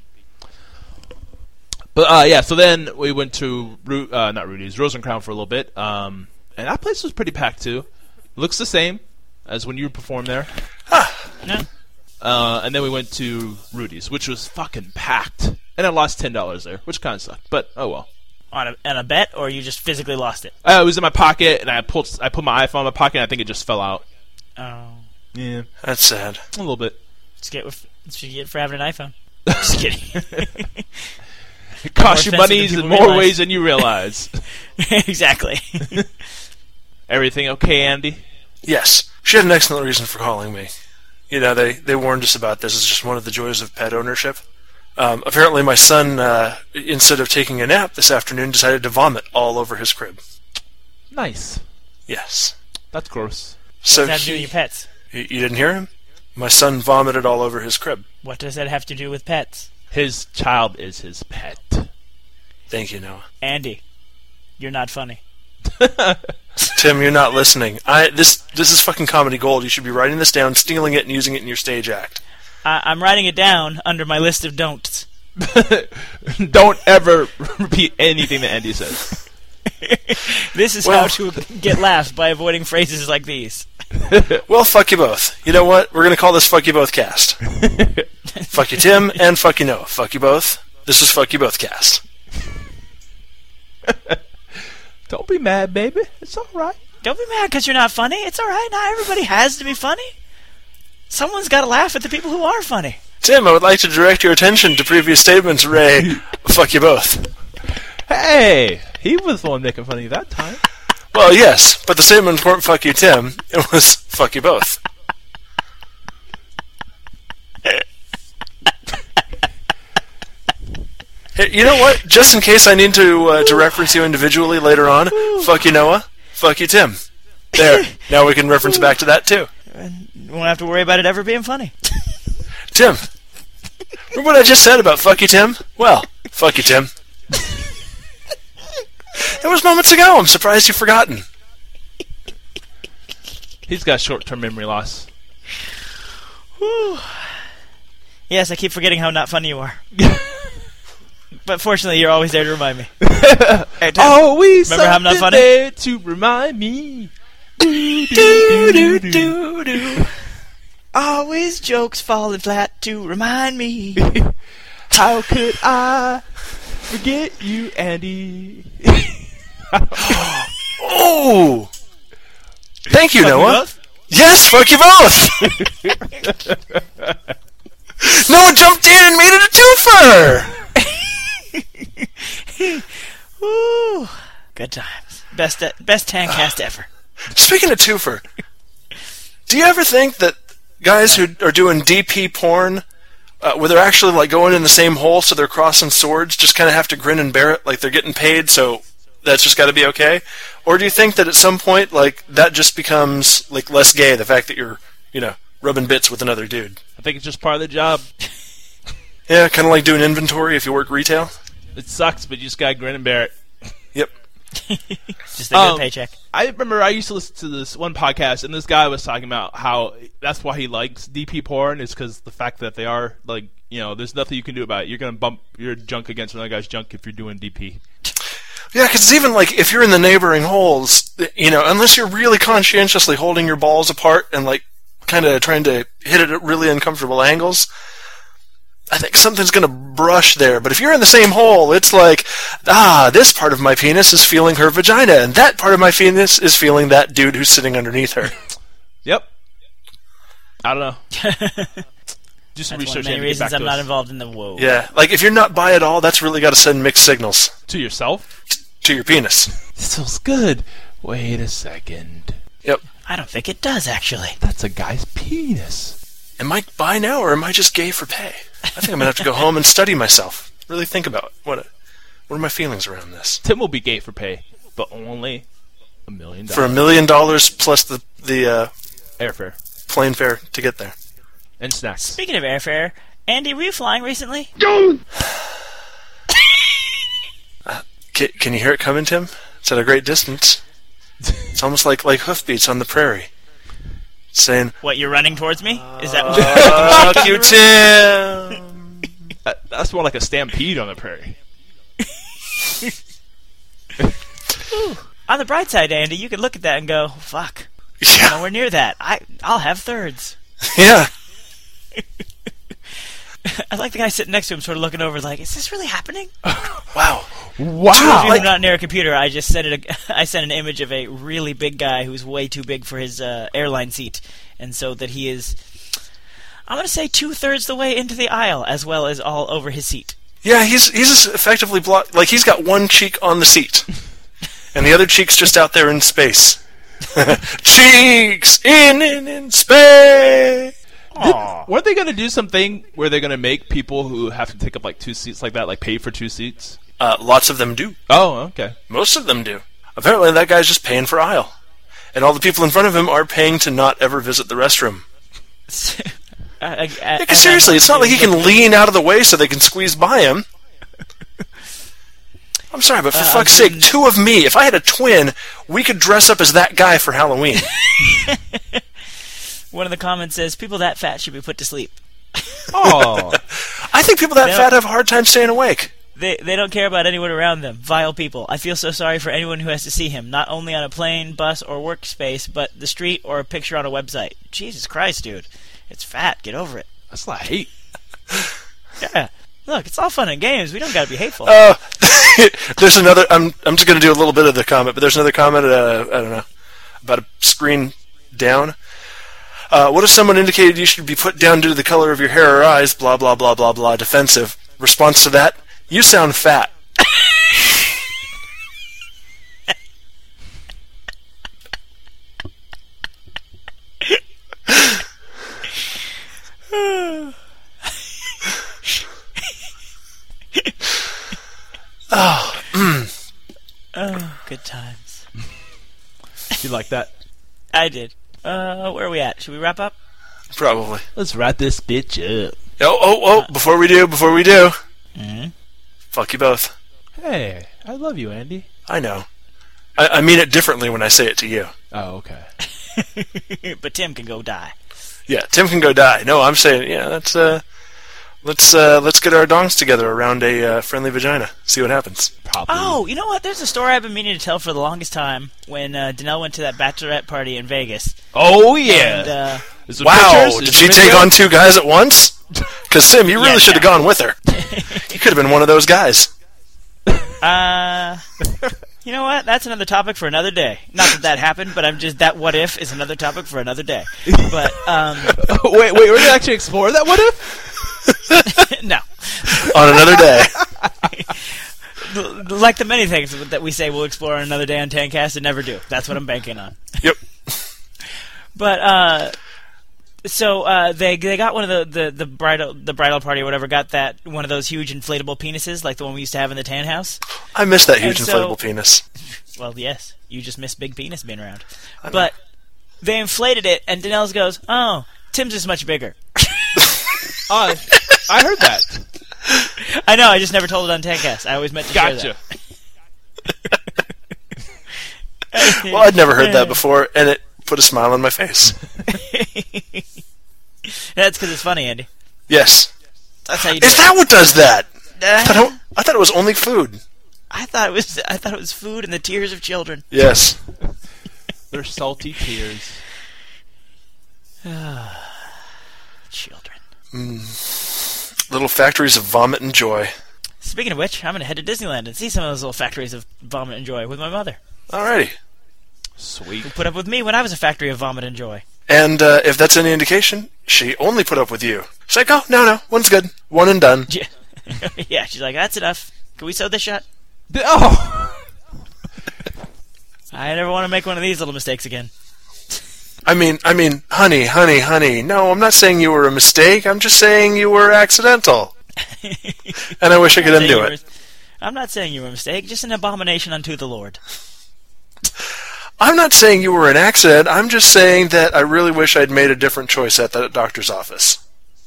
But yeah, so then we went to not Rudy's, Rosencrown for a little bit, and that place was pretty packed too. Looks the same as when you performed there. Yeah. And then we went to Rudy's, which was fucking packed, and I lost $10 there, which kind of sucked. But oh well. On a bet, or you just physically lost it? It was in my pocket, and I put my iPhone in my pocket, and I think it just fell out. Oh. Yeah, That's sad. a little bit. That's what you get for having an iPhone. Just kidding. It costs you More expensive money than in people more realize. ways than you realize. Exactly. Everything okay, Andy? Yes. She had an excellent reason for calling me. You know, they warned us about this. It's just one of the joys of pet ownership. Apparently my son, instead of taking a nap this afternoon, decided to vomit all over his crib. Nice. Yes. That's gross. So What does that have to do with your pets? You didn't hear him? My son vomited all over his crib. What does that have to do with pets? His child is his pet. Thank you, Noah. Andy, you're not funny. Tim, you're not listening. This is fucking comedy gold. You should be writing this down, stealing it, and using it in your stage act. I'm writing it down under my list of don'ts. Don't ever repeat anything that Andy says. This is Well- how to get laughs, by avoiding phrases like these. Well, fuck you both. You know what? We're going to call this Fuck You Both Cast. Fuck you, Tim, and fuck you, Noah. Fuck you both. This is Fuck You Both Cast. Don't be mad, baby. It's all right. Don't be mad because you're not funny. It's all right. Not everybody has to be funny. Someone's got to laugh at the people who are funny. Tim, I would like to direct your attention to previous statements, Ray. Fuck you both. Hey, he was the one making fun of you that time. Well, yes, but the statements weren't fuck you, Tim. It was fuck you both. Hey, you know what? Just in case I need to reference you individually later on, fuck you, Noah. Fuck you, Tim. There. Now we can reference back to that, too. You won't have to worry about it ever being funny. Tim, remember what I just said about fuck you, Tim? Well, fuck you, Tim. It was moments ago. I'm surprised you've forgotten. He's got short-term memory loss. Whew. Yes, I keep forgetting how not funny you are. But fortunately, you're always there to remind me. Hey, Tim, Always remember how I'm not something funny? there to remind me. Always jokes falling flat to remind me. How could I forget you, Andy? Oh! Thank you, Fuck you Noah. both? Yes, fuck you both! Noah jumped in and made it a twofer! Woo! Good times. Best Tancast ever. Speaking of twofer, do you ever think that guys who are doing DP porn, where they're actually like going in the same hole so they're crossing swords, just kind of have to grin and bear it like they're getting paid, so that's just got to be okay? Or do you think that at some point, like, that just becomes like less gay, the fact that you're, rubbing bits with another dude? I think it's just part of the job. Yeah, kind of like doing inventory if you work retail. It sucks, but you just gotta grin and bear it. Yep. Just a good paycheck. I remember I used to listen to this one podcast, and this guy was talking about how that's why he likes DP porn, is because the fact that they are, like, there's nothing you can do about it. You're going to bump your junk against another guy's junk if you're doing DP. Yeah, because it's even like if you're in the neighboring holes, unless you're really conscientiously holding your balls apart and like kind of trying to hit it at really uncomfortable angles, I think something's going to brush there. But if you're in the same hole, it's like, this part of my penis is feeling her vagina, and that part of my penis is feeling that dude who's sitting underneath her. Yep. I don't know. Do some That's one research of many and get reasons back I'm to not us. involved in the whoa. Yeah, like if you're not bi at all, that's really got to send mixed signals To yourself? to your penis. This feels good. Wait a second. Yep. I don't think it does, actually. That's a guy's penis. Am I bi now, or am I just gay for pay? I think I'm gonna have to go home and study myself. Really think about what are my feelings around this. Tim will be gay for pay, but only $1 million. For $1 million plus the airfare plane fare to get there. and snacks. Speaking of airfare, Andy, were you flying recently? Can you hear it coming, Tim? It's at a great distance. It's almost like hoofbeats on the prairie. Saying, What, you're running towards me? Is that "Fuck you, Tim." That's more like a stampede on the prairie. On the bright side, Andy, you could look at that and go, fuck, Yeah, nowhere near that. I'll have thirds. yeah. I like the guy sitting next to him sort of looking over like, is this really happening? Wow. For those Wow! of you who are not near a computer, I just sent I sent an image of a really big guy who's way too big for his airline seat, and so that he is, I'm going to say 2/3 the way into the aisle, as well as all over his seat. Yeah, he's effectively blocked. Like he's got one cheek on the seat, and the other cheek's just out there in space. Cheeks in space. Weren't they going to do something where they're going to make people who have to take up like 2 seats like that, like pay for 2 seats? Lots of them do. Oh, okay. Most of them do. Apparently, that guy's just paying for aisle, and all the people in front of him are paying to not ever visit the restroom. Because seriously, it's not like he can lean out of the way so they can squeeze by him. I'm sorry, but for fuck's sake, two of me. If I had a twin, we could dress up as that guy for Halloween. One of the comments says, people that fat should be put to sleep. Oh, I think people that Yeah. fat have a hard time staying awake. They don't care about anyone around them. Vile people. I feel so sorry for anyone who has to see him, not only on a plane, bus, or workspace, but the street or a picture on a website. Jesus Christ, dude. It's fat. Get over it. that's like hate. Yeah. Look, it's all fun and games. We don't got to be hateful. There's another. I'm just going to do a little bit of the comment, but there's another comment. I don't know, about a screen down. What if someone indicated you should be put down due to the color of your hair or eyes? Blah blah blah blah blah. Defensive response to that: you sound fat. Oh, good times. You like that? I did. Where are we at? Should we wrap up? Probably. Let's wrap this bitch up. Oh! Before we do, fuck you both. Hey, I love you, Andy. I know. I mean it differently when I say it to you. Oh, okay. But Tim can go die. Yeah, Tim can go die. No, I'm saying, yeah, let's get our dongs together around a friendly vagina. See what happens. Probably. Oh, you know what? There's a story I've been meaning to tell for the longest time when Danelle went to that bachelorette party in Vegas. Oh, yeah. And, Is there Wow, pictures? Is did she there take video? on 2 guys at once? Because Tim, you really Yeah, should have yeah. gone with her. You could have been one of those guys. you know what? That's another topic for another day. Not that happened, but that what if is another topic for another day. But, wait, we're going to actually explore that? What if? no. On another day. Like the many things that we say we'll explore on another day on Tancast and never do. That's what I'm banking on. Yep. But so they got one of the bridal party or whatever, got that one of those huge inflatable penises like the one we used to have in the tan house. I miss that huge And so- inflatable penis. Well, yes, you just miss big penis being around. But they inflated it, and Danelle's goes, "Oh, Tim's is much bigger." I heard that. I know, I just never told it on Tancast. I always meant to share Gotcha. that. Well, I'd never heard that before, and it put a smile on my face. That's because it's funny, Andy. Yes. That's how you do Is it. that what does that? I thought it was only food. I thought it was food and the tears of children. Yes. They're salty tears. Children. Little factories of vomit and joy. Speaking of which, I'm going to head to Disneyland and see some of those little factories of vomit and joy with my mother, Alrighty. Sweet. who put up with me when I was a factory of vomit and joy. And if that's any indication, she only put up with you. She's like, oh, no, one's good. One and done. Yeah. Yeah, she's like, that's enough. Can we sew this shut? Oh! I never want to make one of these little mistakes again. I mean, honey. No, I'm not saying you were a mistake. I'm just saying you were accidental. And I wish I could undo it. I'm not saying you were a mistake, just an abomination unto the Lord. I'm not saying you were an accident. I'm just saying that I really wish I'd made a different choice at the doctor's office.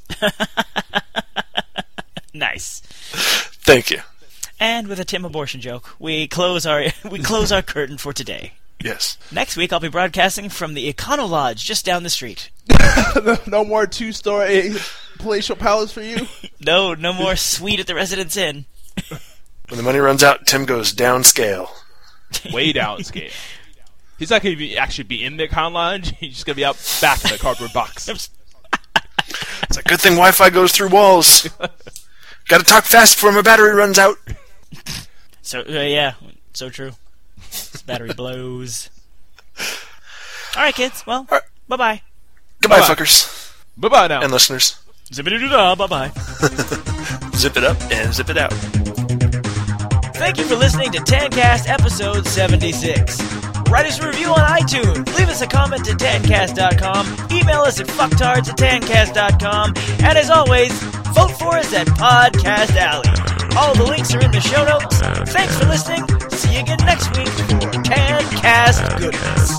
Nice. Thank you. And with a Tim abortion joke, we close our curtain for today. Yes. Next week, I'll be broadcasting from the Econo Lodge just down the street. No more 2-story palatial palace for you? No more suite at the Residence Inn. When the money runs out, Tim goes downscale. Way downscale. He's not going to actually be in the Econo Lodge. He's just going to be out back in the cardboard box. It's a good thing Wi-Fi goes through walls. Got to talk fast before my battery runs out. So yeah, so true. This battery blows. All right, kids. Well, right. Bye-bye. Goodbye, Bye-bye. fuckers. Bye-bye now. And listeners. Zippity-doo-dah. Bye-bye. Zip it up and zip it out. Thank you for listening to Tancast episode 76. Write us a review on iTunes. Leave us a comment at tancast.com. Email us at fucktards@tancast.com. And as always, vote for us at Podcast Alley. All the links are in the show notes. Thanks for listening. See you again next week for Tancast goodness.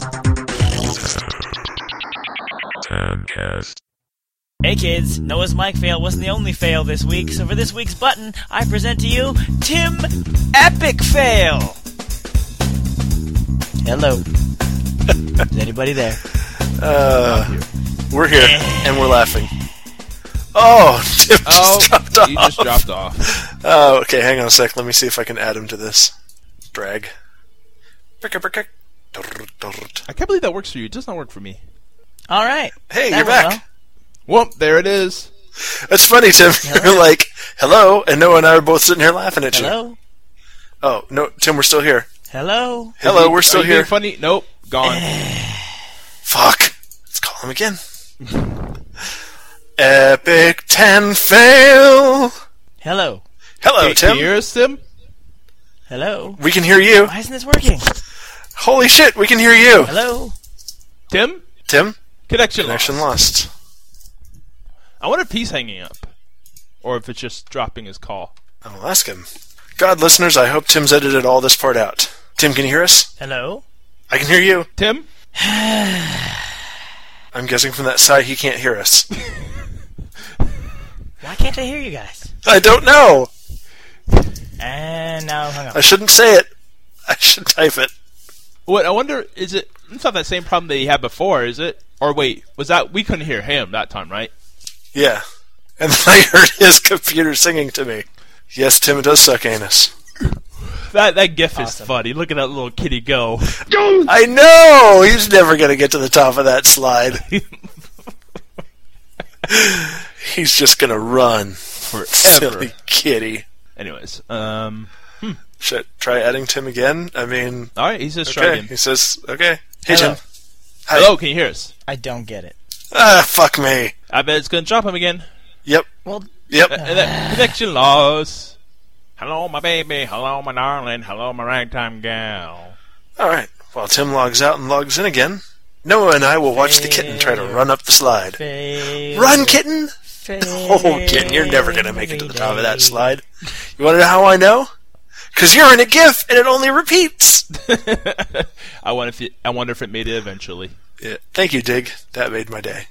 Tancast. Hey kids, Noah's mic fail wasn't the only fail this week, so for this week's button, I present to you Tim Epic Fail. Hello. Is anybody there? We're here, and we're laughing. Oh, Tim just dropped off. He just dropped off. Oh, okay, hang on a sec. Let me see if I can add him to this. Drag. I can't believe that works for you. It does not work for me. All right. Hey, That you're went back. Well, there it is. That's funny, Tim. You're like, hello, and Noah and I are both sitting here laughing at you. Hello? Oh, no, Tim, we're still here. Hello? Hello, we're still Are you being here. funny? Nope. Gone. Fuck. Let's call him again. Epic 10 fail. Hello? Hello, Can Tim. you hear us, Tim? Hello? We can hear you. Why isn't this working? Holy shit, we can hear you. Hello? Tim? Tim, Connection lost. I wonder if he's hanging up. Or if it's just dropping his call. I'll ask him. God, listeners, I hope Tim's edited all this part out. Tim, can you hear us? Hello? I can hear you. Tim? I'm guessing from that side he can't hear us. Why can't I hear you guys? I don't know. And now hung up. I shouldn't say it. I should type it. What? I wonder, is it... It's not that same problem that he had before, is it? Or wait, was that... We couldn't hear him that time, right? Yeah. And then I heard his computer singing to me. Yes, Tim does suck anus. That gif is Awesome. funny. Look at that little kitty go. I know! He's never going to get to the top of that slide. He's just going to run. Forever. Silly kitty. Anyways, Should I try adding Tim again? I mean... alright, he says try Okay, again. he says, okay. Hey, Hello. Tim. Hi. Hello, can you hear us? I don't get it. Ah, fuck me. I bet it's gonna drop him again. Yep. Well, Yep. And that connection loss. Hello, my baby. Hello, my darling. Hello, my ragtime gal. Alright. While Tim logs out and logs in again, Noah and I will watch the kitten try to run up the slide. fail. Run, kitten! Oh, kitten, you're never going to make it to the top of that slide. You want to know how I know? Because you're in a GIF and it only repeats. I wonder if it made it eventually. Yeah. Thank you, Dig. That made my day.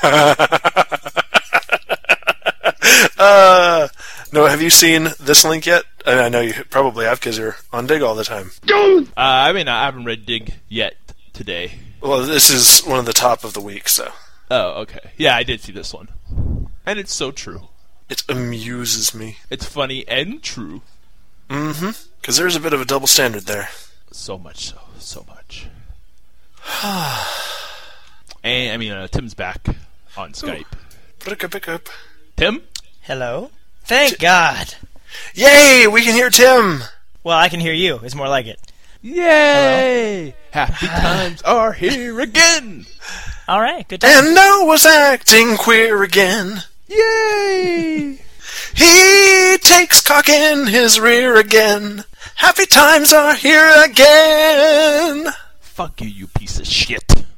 Noah, have you seen this link yet? I know you probably have because you're on Dig all the time. I haven't read Dig yet today. Well, this is one of the top of the week, so Oh, okay. Yeah, I did see this one. And it's so true. it amuses me. It's funny and true. Mm-hmm. Because there's a bit of a double standard there. So much so. So much. And, Tim's back on Skype. Pick up. Tim? Hello? Thank God. Yay! We can hear Tim! Well, I can hear you. It's more like it. Yay! Happy times are here again! All right, good time. And Noah's acting queer again. Yay! He takes cock in his rear again. Happy times are here again. Fuck you, you piece of shit.